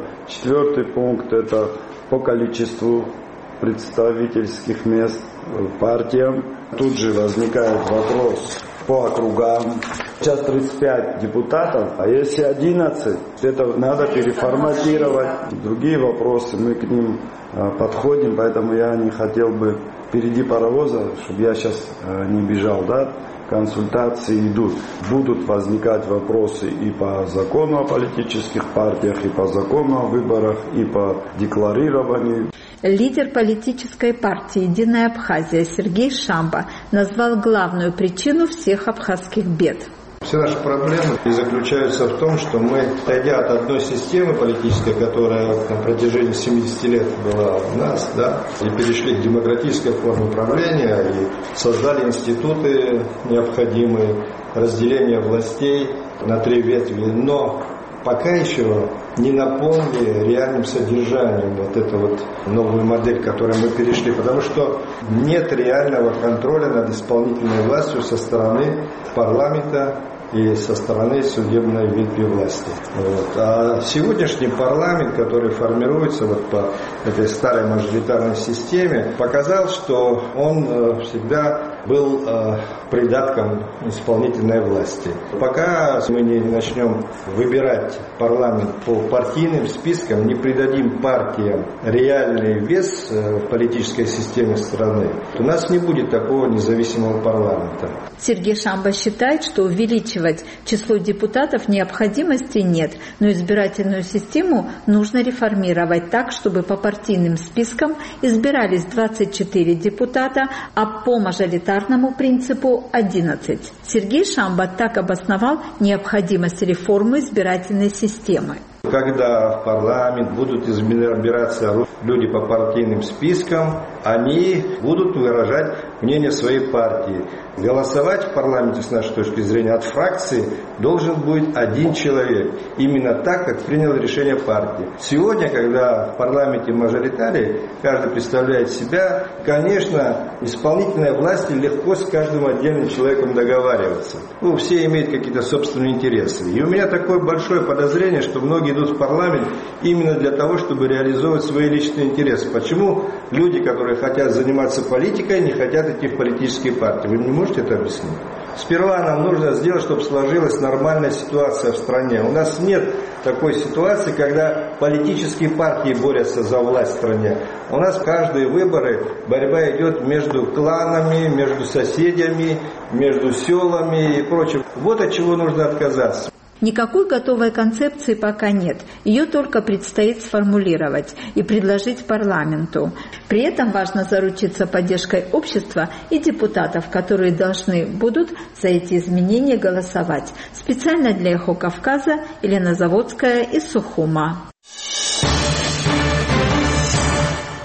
4 пункт это по количеству представительских мест партиям. Тут же возникает вопрос по округам. Сейчас 35 депутатов, а если 11, это надо переформатировать. Другие вопросы, мы к ним подходим, поэтому я не хотел бы впереди паровоза, чтобы я сейчас не бежал, да? Консультации идут. Будут возникать вопросы и по закону о политических партиях, и по закону о выборах, и по декларированию. Лидер политической партии «Единая Абхазия» Сергей Шамба назвал главную причину всех абхазских бед. Все наши проблемы заключаются в том, что мы, отойдя от одной системы политической, которая на протяжении 70 лет была у нас, да, и перешли к демократической форме правления, и создали институты необходимые, разделение властей на 3 ветви, но пока еще не наполнили реальным содержанием вот эту вот новую модель, к которой мы перешли, потому что нет реального контроля над исполнительной властью со стороны парламента и со стороны судебной ветви власти. Вот. А сегодняшний парламент, который формируется вот по этой старой мажоритарной системе, показал, что он всегда был придатком исполнительной власти. Пока мы не начнем выбирать парламент по партийным спискам, не придадим партиям реальный вес в политической системе страны, то у нас не будет такого независимого парламента. Сергей Шамба считает, что увеличивать число депутатов необходимости нет, но избирательную систему нужно реформировать так, чтобы по партийным спискам избирались 24 депутата, а по мажоритарному принципу 11. Сергей Шамба так обосновал необходимость реформы избирательной системы. Когда в парламент будут избираться люди по партийным спискам, они будут выражать мнение своей партии. Голосовать в парламенте, с нашей точки зрения, от фракции должен будет 1 человек. Именно так, как принял решение партии. Сегодня, когда в парламенте мажоритарии, каждый представляет себя, конечно, исполнительной власти легко с каждым отдельным человеком договариваться. Все имеют какие-то собственные интересы. И у меня такое большое подозрение, что многие идут в парламент именно для того, чтобы реализовывать свои личные интересы. Почему люди, которые хотят заниматься политикой, не хотят идти в политические партии? Вы не можете это объяснить? Сперва нам нужно сделать, чтобы сложилась нормальная ситуация в стране. У нас нет такой ситуации, когда политические партии борются за власть в стране. У нас каждые выборы борьба идет между кланами, между соседями, между селами и прочим. Вот от чего нужно отказаться. Никакой готовой концепции пока нет. Ее только предстоит сформулировать и предложить парламенту. При этом важно заручиться поддержкой общества и депутатов, которые должны будут за эти изменения голосовать. Специально для «Эхо Кавказа» Елена Заводская из Сухума.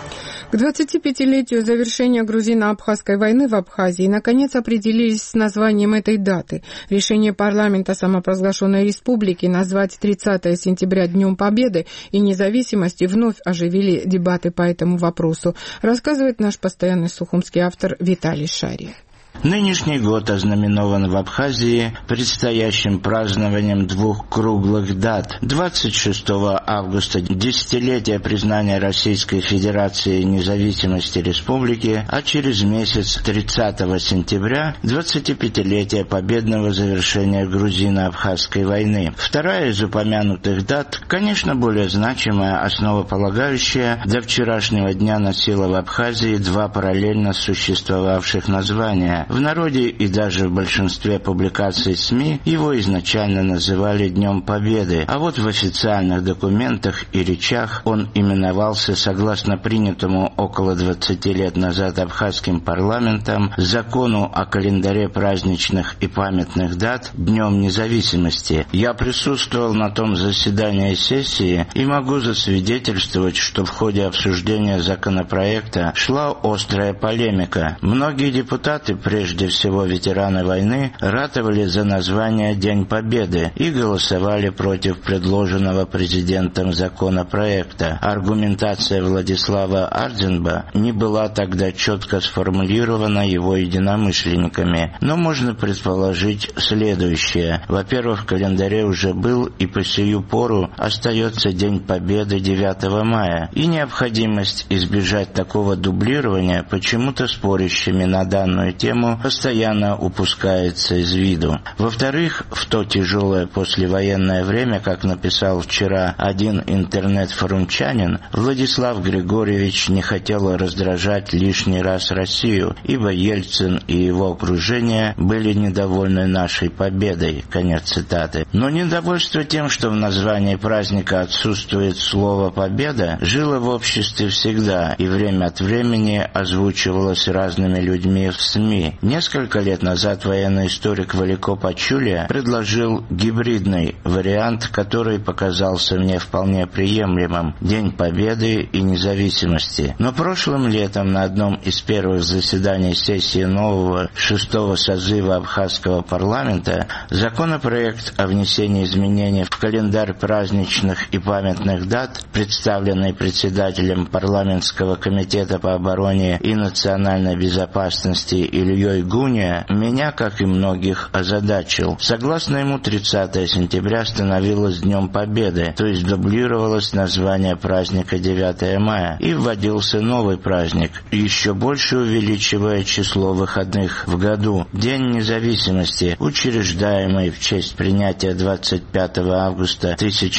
К 25-летию завершения грузино-абхазской войны в Абхазии наконец определились с названием этой даты. Решение парламента самопровозглашенной республики назвать 30 сентября Днем Победы и независимости вновь оживили дебаты по этому вопросу, рассказывает наш постоянный сухумский автор Виталий Шарий. Нынешний год ознаменован в Абхазии предстоящим празднованием двух круглых дат. 26 августа – десятилетие признания Российской Федерации независимости республики, а через месяц, 30 сентября, 25-летие победного завершения грузино-абхазской войны. Вторая из упомянутых дат, конечно, более значимая, основополагающая, до вчерашнего дня носила в Абхазии два параллельно существовавших названия. В народе и даже в большинстве публикаций СМИ его изначально называли Днем Победы, а вот в официальных документах и речах он именовался, согласно принятому около 20 лет назад абхазским парламентом, закону о календаре праздничных и памятных дат Днем Независимости. Я присутствовал на том заседании сессии и могу засвидетельствовать, что в ходе обсуждения законопроекта шла острая полемика. Многие депутаты, прежде всего ветераны войны, ратовали за название День Победы и голосовали против предложенного президентом законопроекта. Аргументация Владислава Ардзенба не была тогда четко сформулирована его единомышленниками, но можно предположить следующее. Во-первых, в календаре уже был и по сию пору остается День Победы 9 мая, и необходимость избежать такого дублирования почему-то спорящими на данную тему постоянно упускается из виду. Во-вторых, в то тяжелое послевоенное время, как написал вчера один интернет-форумчанин, Владислав Григорьевич не хотел раздражать лишний раз Россию, ибо Ельцин и его окружение были недовольны нашей победой. Конец цитаты. Но недовольство тем, что в названии праздника отсутствует слово «победа», жило в обществе всегда и время от времени озвучивалось разными людьми в СМИ. Несколько лет назад военный историк Валико Пачулия предложил гибридный вариант, который показался мне вполне приемлемым – День Победы и Независимости. Но прошлым летом на одном из первых заседаний сессии нового 6-го созыва абхазского парламента законопроект о внесении изменений в календарь праздничных и памятных дат, представленный председателем парламентского комитета по обороне и национальной безопасности Ильей Гуния, меня, как и многих, озадачил. Согласно ему, 30 сентября становилось Днем Победы, то есть дублировалось название праздника 9 мая, и вводился новый праздник, еще больше увеличивая число выходных в году. День Независимости, учреждаемый в честь принятия 25 августа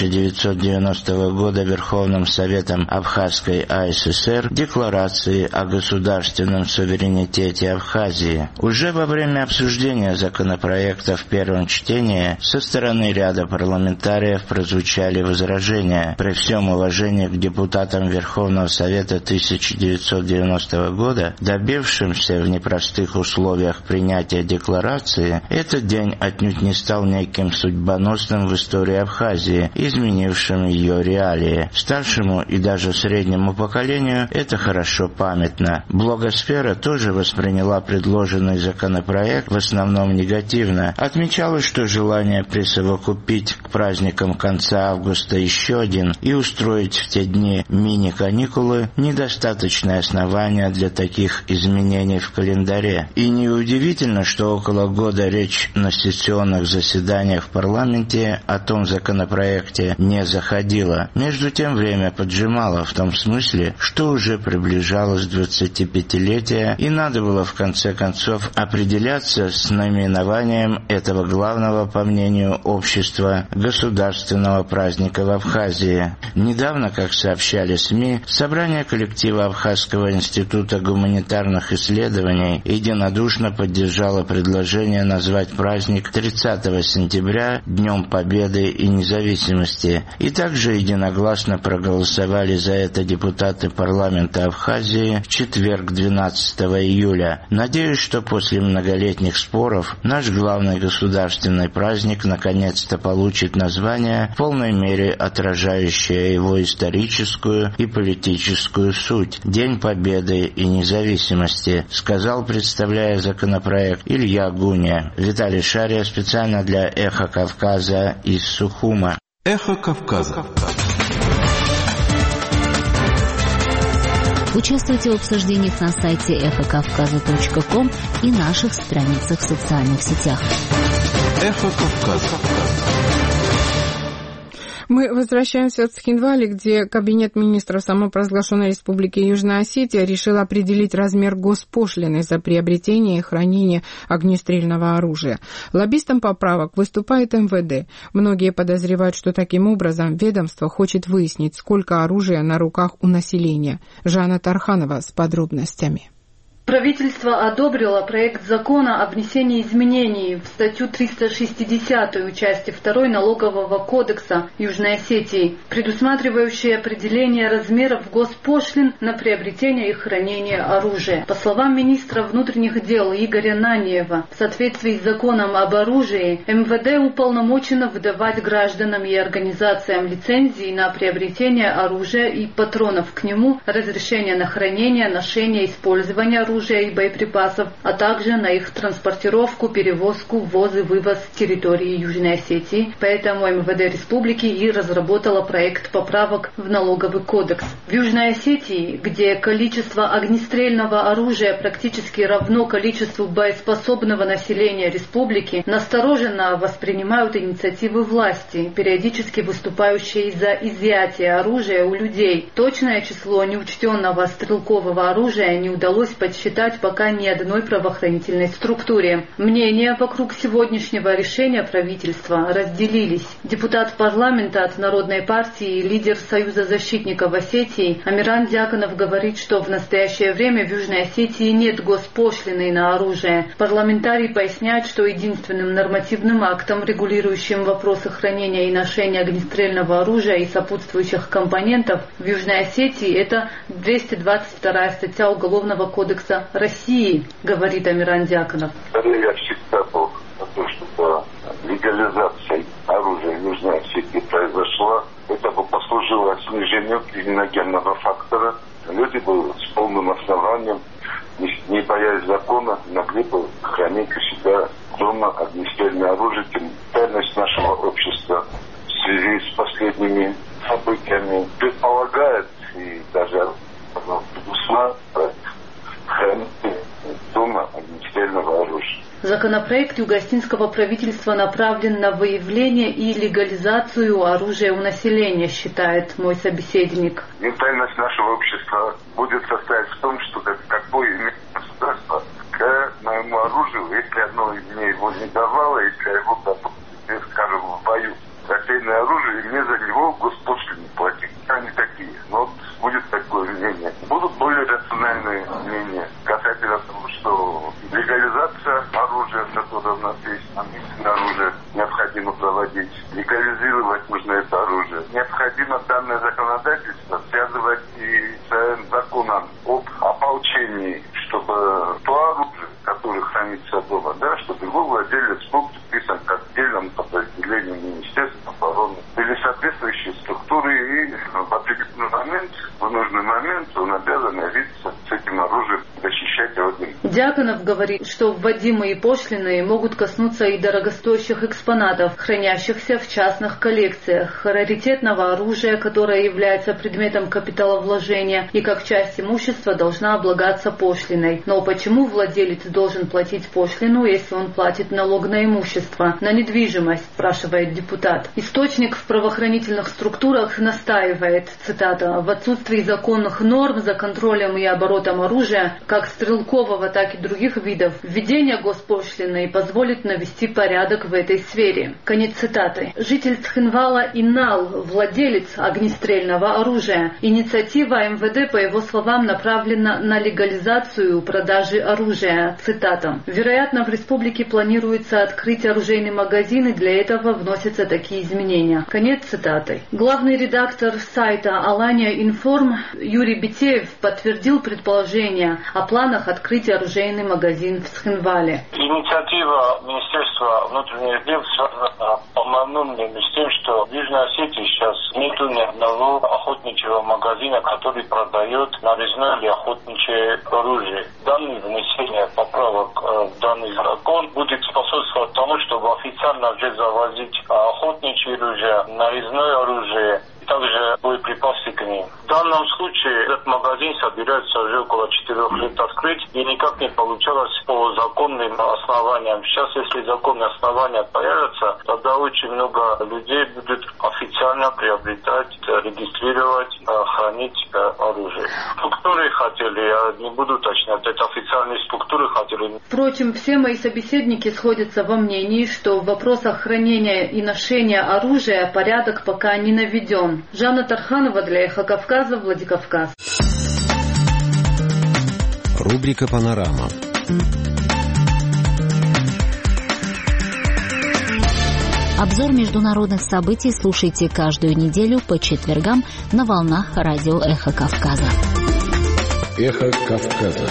1990 года Верховным Советом Абхазской АССР Декларации о государственном суверенитете Абхазии. Уже во время обсуждения законопроекта в первом чтении со стороны ряда парламентариев прозвучали возражения. При всем уважении к депутатам Верховного Совета 1990 года, добившимся в непростых условиях принятия декларации, этот день отнюдь не стал неким судьбоносным в истории Абхазии, изменившим ее реалии. Старшему и даже среднему поколению это хорошо памятно. Блогосфера тоже восприняла предложенный законопроект в основном негативно. Отмечалось, что желание присовокупить к праздникам конца августа еще один и устроить в те дни мини-каникулы – недостаточное основание для таких изменений в календаре. И неудивительно, что около года речь на сессионных заседаниях в парламенте о том законопроекте не заходила. Между тем время поджимало в том смысле, что уже приближалось 25-летие, и надо было в конце концов определяться с наименованием этого главного, по мнению общества, государственного праздника в Абхазии. Недавно, как сообщали СМИ, собрание коллектива Абхазского института гуманитарных исследований единодушно поддержало предложение назвать праздник 30 сентября Днем Победы и Независимости. И также единогласно проголосовали за это депутаты парламента Абхазии в четверг, 12 июля. Надеюсь, что после многолетних споров наш главный государственный праздник наконец-то получит название, в полной мере отражающее его историческую и политическую суть. День Победы и независимости, сказал, представляя законопроект, Илья Гуня. Виталий Шария специально для «Эхо Кавказа» из Сухума. «Эхо Кавказа». Участвуйте в обсуждениях на сайте эхокавказа.ком и наших страницах в социальных сетях. «Эхо Кавказа». Мы возвращаемся от Цхинвали, где Кабинет министров самопровозглашенной Республики Южная Осетия решил определить размер госпошлины за приобретение и хранение огнестрельного оружия. Лоббистом поправок выступает МВД. Многие подозревают, что таким образом ведомство хочет выяснить, сколько оружия на руках у населения. Жанна Тарханова с подробностями. Правительство одобрило проект закона о внесении изменений в статью 360 части 2 Налогового кодекса Южной Осетии, предусматривающее определение размеров госпошлин на приобретение и хранение оружия. По словам министра внутренних дел Игоря Наниева, в соответствии с законом об оружии, МВД уполномочено выдавать гражданам и организациям лицензии на приобретение оружия и патронов к нему, разрешение на хранение, ношение, использование оружия и боеприпасов, а также на их транспортировку, перевозку, ввоз и вывоз с территории Южной Осетии. Поэтому МВД Республики и разработала проект поправок в налоговый кодекс. В Южной Осетии, где количество огнестрельного оружия практически равно количеству боеспособного населения республики, настороженно воспринимают инициативы власти, периодически выступающие за изъятие оружия у людей. Точное число неучтенного стрелкового оружия не удалось подсчитать пока ни одной правоохранительной структуре. Мнения вокруг сегодняшнего решения правительства разделились. Депутат парламента от Народной партии и лидер Союза защитников Осетии Амиран Дьяконов говорит, что в настоящее время в Южной Осетии нет госпошлины на оружие. Парламентарий поясняет, что единственным нормативным актом, регулирующим вопросы хранения и ношения огнестрельного оружия и сопутствующих компонентов в Южной Осетии, это 222 статья Уголовного кодекса России, говорит Амиран Дьяконов. Я всегда был за то, чтобы легализация оружия в Южной Осетии произошла. Это бы послужило снижению криминогенного фактора. Люди бы с полным основанием, не боясь закона, могли бы хранить у себя дома огнестрельное оружие. Ценность нашего общества в связи с последними событиями предполагает и даже предусматривает хранение дома огнестрельного оружия. Законопроект югостинского правительства направлен на выявление и легализацию оружия у населения, считает мой собеседник. Ментальность нашего общества будет состоять в том, что какое имеет государство к моему оружию, если оно мне его не давало, если я его, скажем, в бою. Трофейное оружие, и мне за него госпошлину платить. Они такие. Но вот будет такое мнение. Будут более рациональные мнения касательно того, что легализация оружия, которое у нас есть, огнестрельное оружие, необходимо проводить. Легализировать нужно это оружие. Необходимо данное законодательство связывать и с законом об ополчении, чтобы то оружие, которое хранится дома, да, чтобы его владелец был приписан к отдельному подразделению Министерства обороны или соответствующие структуры, и в определенный момент, в нужный момент он обязан явиться с этим оружием, защищать родину. Дьяконов говорит, что вводимые пошлины могут коснуться и дорогостоящих экспонатов, хранящихся в частных коллекциях, раритетного оружия, которое является предметом капиталовложения и как часть имущества должна облагаться пошлиной. Но почему владелец должен платить пошлину, если он платит налог на имущество, на недвижимость, спрашивает депутат. Источник в правоохранительных структурах настаивает, цитата, в отсутствии законных норм за контролем и оборотом оружия, как стрелкового, так и других видов, введение госпошлины позволит навести порядок в этой сфере. Конец цитаты. Житель Цхинвала Инал, владелец огнестрельного оружия. Инициатива МВД, по его словам, направлена на легализацию продажи оружия. Цитата. Вероятно, в республике планируется открыть оружейный магазин, и для этого вносятся такие изменения. Конец цитаты. Главный редактор сайта Алания Информ Юрий Битеев подтвердил предположение о планах открыть оружейный магазин магазин в Схенвале. Инициатива Министерства внутренних дел связана, по моему мнению, с тем, что в Южной Осетии сейчас нету ни одного охотничьего магазина, который продает нарезное или охотничье оружие. Данное внесение поправок в данный закон будет способствовать тому, чтобы официально уже завозить охотничье оружие, нарезное оружие, также боеприпасы к ним. В данном случае этот магазин собирается уже около 4 лет открыть, и никак не получалось по законным основаниям. Сейчас, если законные основания появятся, тогда очень много людей будут официально приобретать, регистрировать, хранить оружие. Структуры хотели, я не буду уточнять, это официальные структуры хотели. Впрочем, все мои собеседники сходятся во мнении, что в вопросах хранения и ношения оружия порядок пока не наведен. Жанна Тарханова для Эхо Кавказа, Владикавказ. Рубрика «Панорама». Обзор международных событий слушайте каждую неделю по четвергам на волнах радио «Эхо Кавказа». «Эхо Кавказа».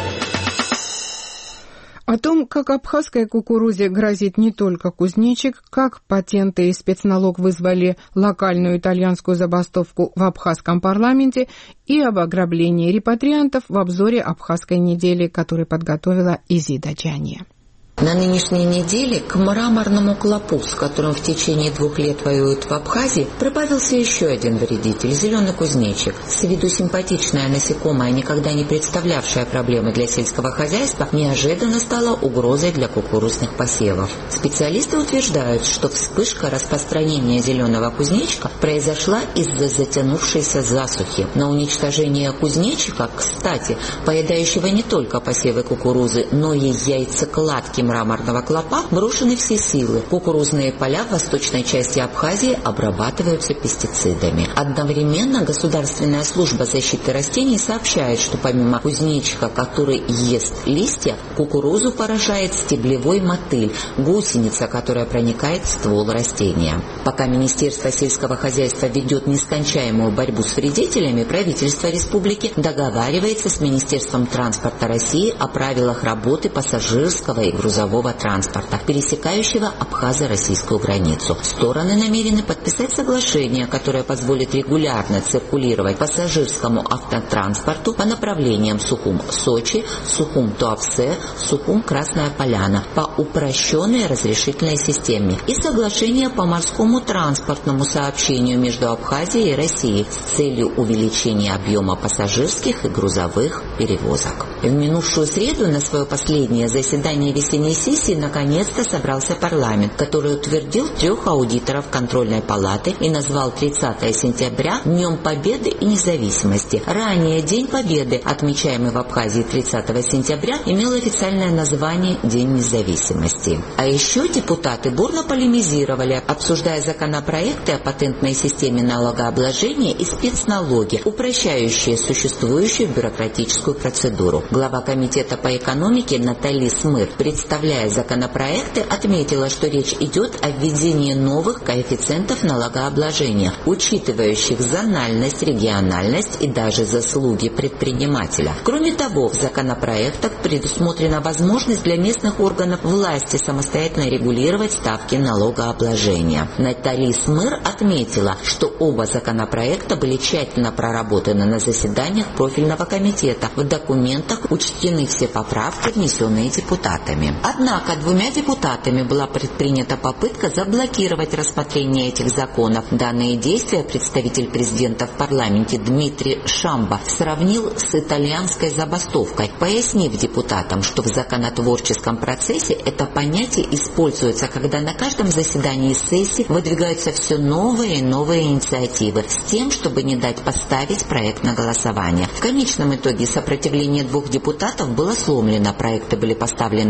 О том, как абхазской кукурузе грозит не только кузнечик, как патенты и спецналог вызвали локальную итальянскую забастовку в абхазском парламенте и об ограблении репатриантов в обзоре абхазской недели, который подготовила Изида Джания. На нынешней неделе к мраморному клопу, с которым в течение 2 лет воюют в Абхазии, прибавился еще один вредитель – зеленый кузнечик. С виду симпатичное насекомое, никогда не представлявшее проблемы для сельского хозяйства, неожиданно стало угрозой для кукурузных посевов. Специалисты утверждают, что вспышка распространения зеленого кузнечика произошла из-за затянувшейся засухи. На уничтожение кузнечика, кстати, поедающего не только посевы кукурузы, но и яйцекладки мраморного клопа, брошены все силы. Кукурузные поля в восточной части Абхазии обрабатываются пестицидами. Одновременно Государственная служба защиты растений сообщает, что помимо кузнечика, который ест листья, кукурузу поражает стеблевой мотыль, гусеница, которая проникает в ствол растения. Пока Министерство сельского хозяйства ведет нескончаемую борьбу с вредителями, правительство республики договаривается с Министерством транспорта России о правилах работы пассажирского и грузового транспорта, пересекающего абхазо-российскую границу. Стороны намерены подписать соглашение, которое позволит регулярно циркулировать пассажирскому автотранспорту по направлениям Сухум-Сочи, Сухум-Туапсе, Сухум-Красная Поляна по упрощенной разрешительной системе и соглашение по морскому транспортному сообщению между Абхазией и Россией с целью увеличения объема пассажирских и грузовых перевозок. В минувшую среду на свое последнее заседание весенней сессии наконец-то собрался парламент, который утвердил 3 аудиторов контрольной палаты и назвал 30 сентября Днем Победы и Независимости. Ранее День Победы, отмечаемый в Абхазии 30 сентября, имел официальное название День Независимости. А еще депутаты бурно полемизировали, обсуждая законопроекты о патентной системе налогообложения и спецналоги, упрощающие существующую бюрократическую процедуру. Глава комитета по экономике Натали Смыр, представляя законопроекты, отметила, что речь идет о введении новых коэффициентов налогообложения, учитывающих зональность, региональность и даже заслуги предпринимателя. Кроме того, в законопроектах предусмотрена возможность для местных органов власти самостоятельно регулировать ставки налогообложения. Натали Смыр отметила, что оба законопроекта были тщательно проработаны на заседаниях профильного комитета. В документах учтены все поправки, внесенные депутатами. Однако 2 депутатами была предпринята попытка заблокировать рассмотрение этих законов. Данные действия представитель президента в парламенте Дмитрий Шамба сравнил с итальянской забастовкой, пояснив депутатам, что в законотворческом процессе это понятие используется, когда на каждом заседании сессии выдвигаются все новые и новые инициативы с тем, чтобы не дать поставить проект на голосование. В конечном итоге сопротивление 2 депутатов было сломлено, проекты были поставлены на голосование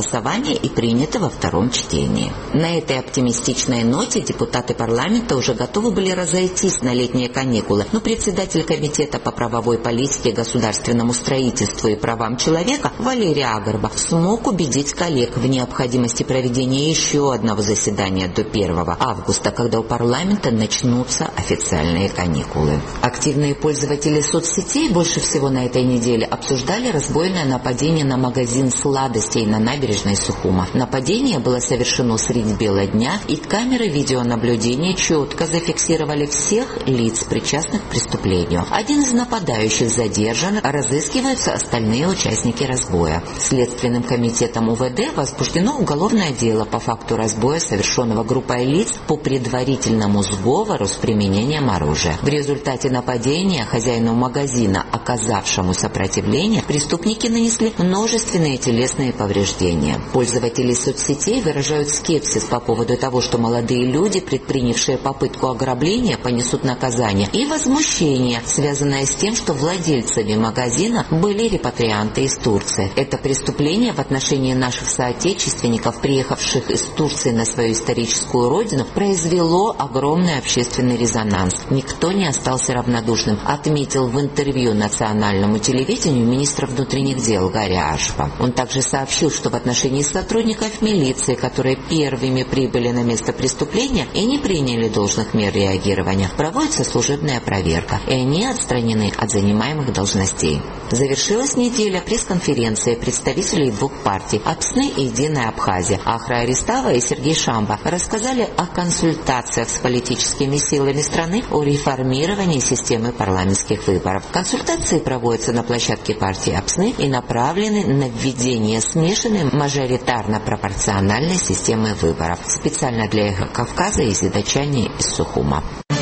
голосования и приняты во втором чтении. На этой оптимистичной ноте депутаты парламента уже готовы были разойтись на летние каникулы, но председатель Комитета по правовой политике, государственному строительству и правам человека Валерий Агарба смог убедить коллег в необходимости проведения еще одного заседания до 1 августа, когда у парламента начнутся официальные каникулы. Активные пользователи соцсетей больше всего на этой неделе обсуждали разбойное нападение на магазин сладостей на набережной Сухума. Нападение было совершено средь бела дня, и камеры видеонаблюдения четко зафиксировали всех лиц, причастных к преступлению. Один из нападающих задержан, разыскиваются остальные участники разбоя. Следственным комитетом УВД возбуждено уголовное дело по факту разбоя, совершенного группой лиц по предварительному сговору с применением оружия. В результате нападения хозяину магазина, оказавшему сопротивление, преступники нанесли множественные телесные повреждения. Пользователи соцсетей выражают скепсис по поводу того, что молодые люди, предпринявшие попытку ограбления, понесут наказание, и возмущение, связанное с тем, что владельцами магазина были репатрианты из Турции. Это преступление в отношении наших соотечественников, приехавших из Турции на свою историческую родину, произвело огромный общественный резонанс. Никто не остался равнодушным, отметил в интервью национальному телевидению министр внутренних дел Гарри Ашпа. Он также сообщил, что в отношении сотрудников милиции, которые первыми прибыли на место преступления и не приняли должных мер реагирования, проводится служебная проверка, и они отстранены от занимаемых должностей. Завершилась неделя пресс-конференции представителей двух партий «Апсны» и «Единая Абхазия». Ахра Аристава и Сергей Шамба рассказали о консультациях с политическими силами страны о реформировании системы парламентских выборов. Консультации проводятся на площадке партии «Апсны» и направлены на введение смешанной мажоритарно-пропорциональной системы выборов. Специально для «Эхо Кавказа» из Изидачани из Сухума.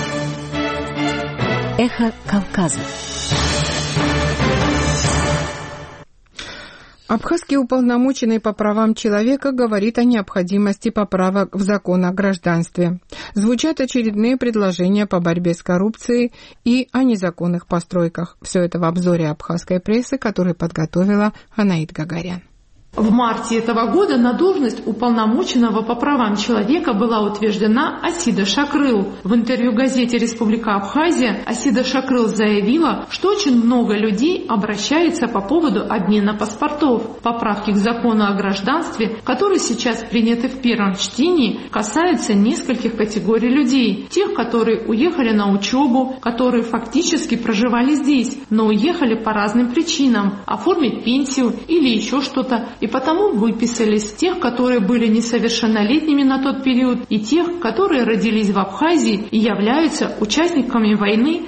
Эхо Кавказа. Абхазский уполномоченный по правам человека говорит о необходимости поправок в закон о гражданстве. Звучат очередные предложения по борьбе с коррупцией и о незаконных постройках. Все это в обзоре абхазской прессы, который подготовила Анаит Гагарян. В марте этого года на должность уполномоченного по правам человека была утверждена Асида Шакрыл. В интервью газете «Республика Абхазия» Асида Шакрыл заявила, что очень много людей обращается по поводу обмена паспортов. Поправки к закону о гражданстве, которые сейчас приняты в первом чтении, касаются нескольких категорий людей. Тех, которые уехали на учебу, которые фактически проживали здесь, но уехали по разным причинам, оформить пенсию или еще что-то, и потому выписались, тех, которые были несовершеннолетними на тот период, и тех, которые родились в Абхазии и являются участниками войны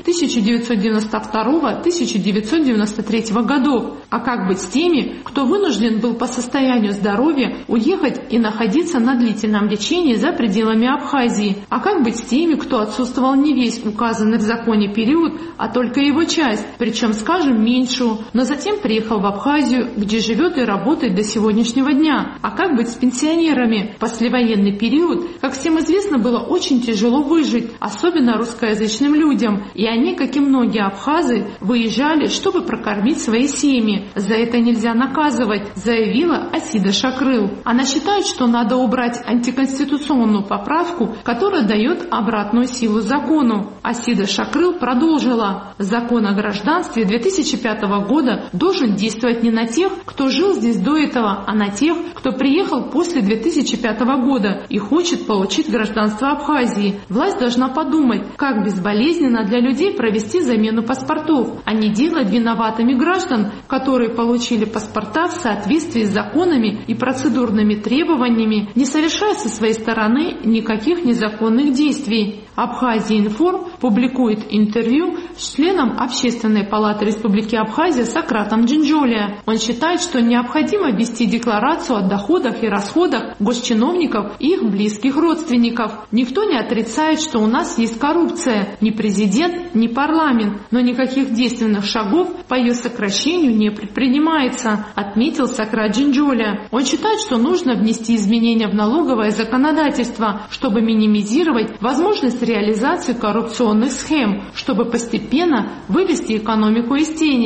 1992-1993 годов. А как быть с теми, кто вынужден был по состоянию здоровья уехать и находиться на длительном лечении за пределами Абхазии? А как быть с теми, кто отсутствовал не весь указанный в законе период, а только его часть, причем, скажем, меньшую, но затем приехал в Абхазию, где живет и работает до сегодняшнего дня? А как быть с пенсионерами? В послевоенный период, как всем известно, было очень тяжело выжить, особенно русскоязычным людям, и они, как и многие абхазы, выезжали, чтобы прокормить свои семьи. За это нельзя наказывать, заявила Асида Шакрыл. Она считает, что надо убрать антиконституционную поправку, которая дает обратную силу закону. Асида Шакрыл продолжила: закон о гражданстве 2005 года должен действовать не на тех, кто жил здесь до этого, а на тех, кто приехал после 2005 года и хочет получить гражданство Абхазии. Власть должна подумать, как безболезненно для людей провести замену паспортов, а не делать виноватыми граждан, которые получили паспорта в соответствии с законами и процедурными требованиями, не совершая со своей стороны никаких незаконных действий. Абхазия-Информ публикует интервью с членом Общественной палаты Республики Абхазия Сократом Джинджолия. Он считает, что необходимо вести декларацию о доходах и расходах госчиновников и их близких родственников. Никто не отрицает, что у нас есть коррупция, ни президент, ни парламент, но никаких действенных шагов по ее сокращению не предпринимается, отметил Сократ Джинджолия. Он считает, что нужно внести изменения в налоговое законодательство, чтобы минимизировать возможность реализации коррупционных схем, чтобы постепенно вывести экономику из тени.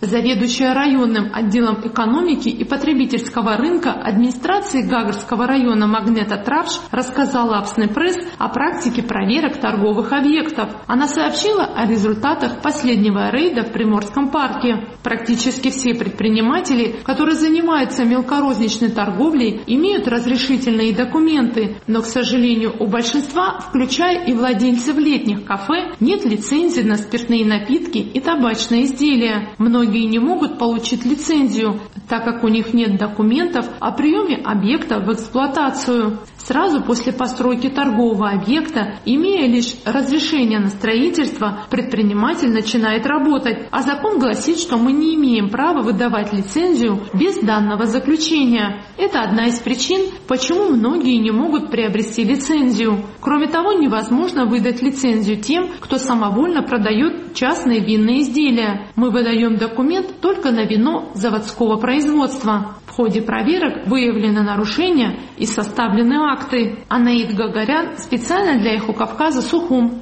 Заведующая районным отделом экономики и потребительского рынка администрации Гагарского района Магнета Травш рассказала Апсны пресс о практике проверок торговых объектов. Она сообщила о результатах последнего рейда в Приморском парке. Практически все предприниматели, которые занимаются мелкорозничной торговлей, имеют разрешительные документы, но, к сожалению, у большинства, включая и владельцев летних кафе, нет лицензии на спиртные напитки и табачные изделия. Многие не могут получить лицензию, так как у них нет документов о приеме объекта в эксплуатацию. Сразу после постройки торгового объекта, имея лишь разрешение на строительство, предприниматель начинает работать, а закон гласит, что мы не имеем права выдавать лицензию без данного заключения. Это одна из причин, почему многие не могут приобрести лицензию. Кроме того, невозможно выдать лицензию тем, кто самовольно продает частные винные изделия. Мы выдаем документ только на вино заводского производства. В ходе проверок выявлены нарушения и составлены акты. Анаид Гагарян специально для Эхо Кавказа, Сухум.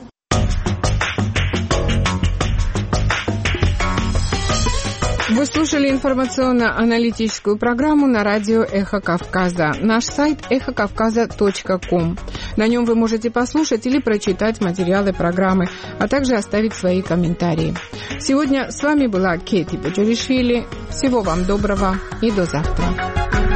Вы слушали информационно-аналитическую программу на радио «Эхо Кавказа». Наш сайт эхокавказа.ком. На нем вы можете послушать или прочитать материалы программы, а также оставить свои комментарии. Сегодня с вами была Кети Пачуришвили. Всего вам доброго и до завтра.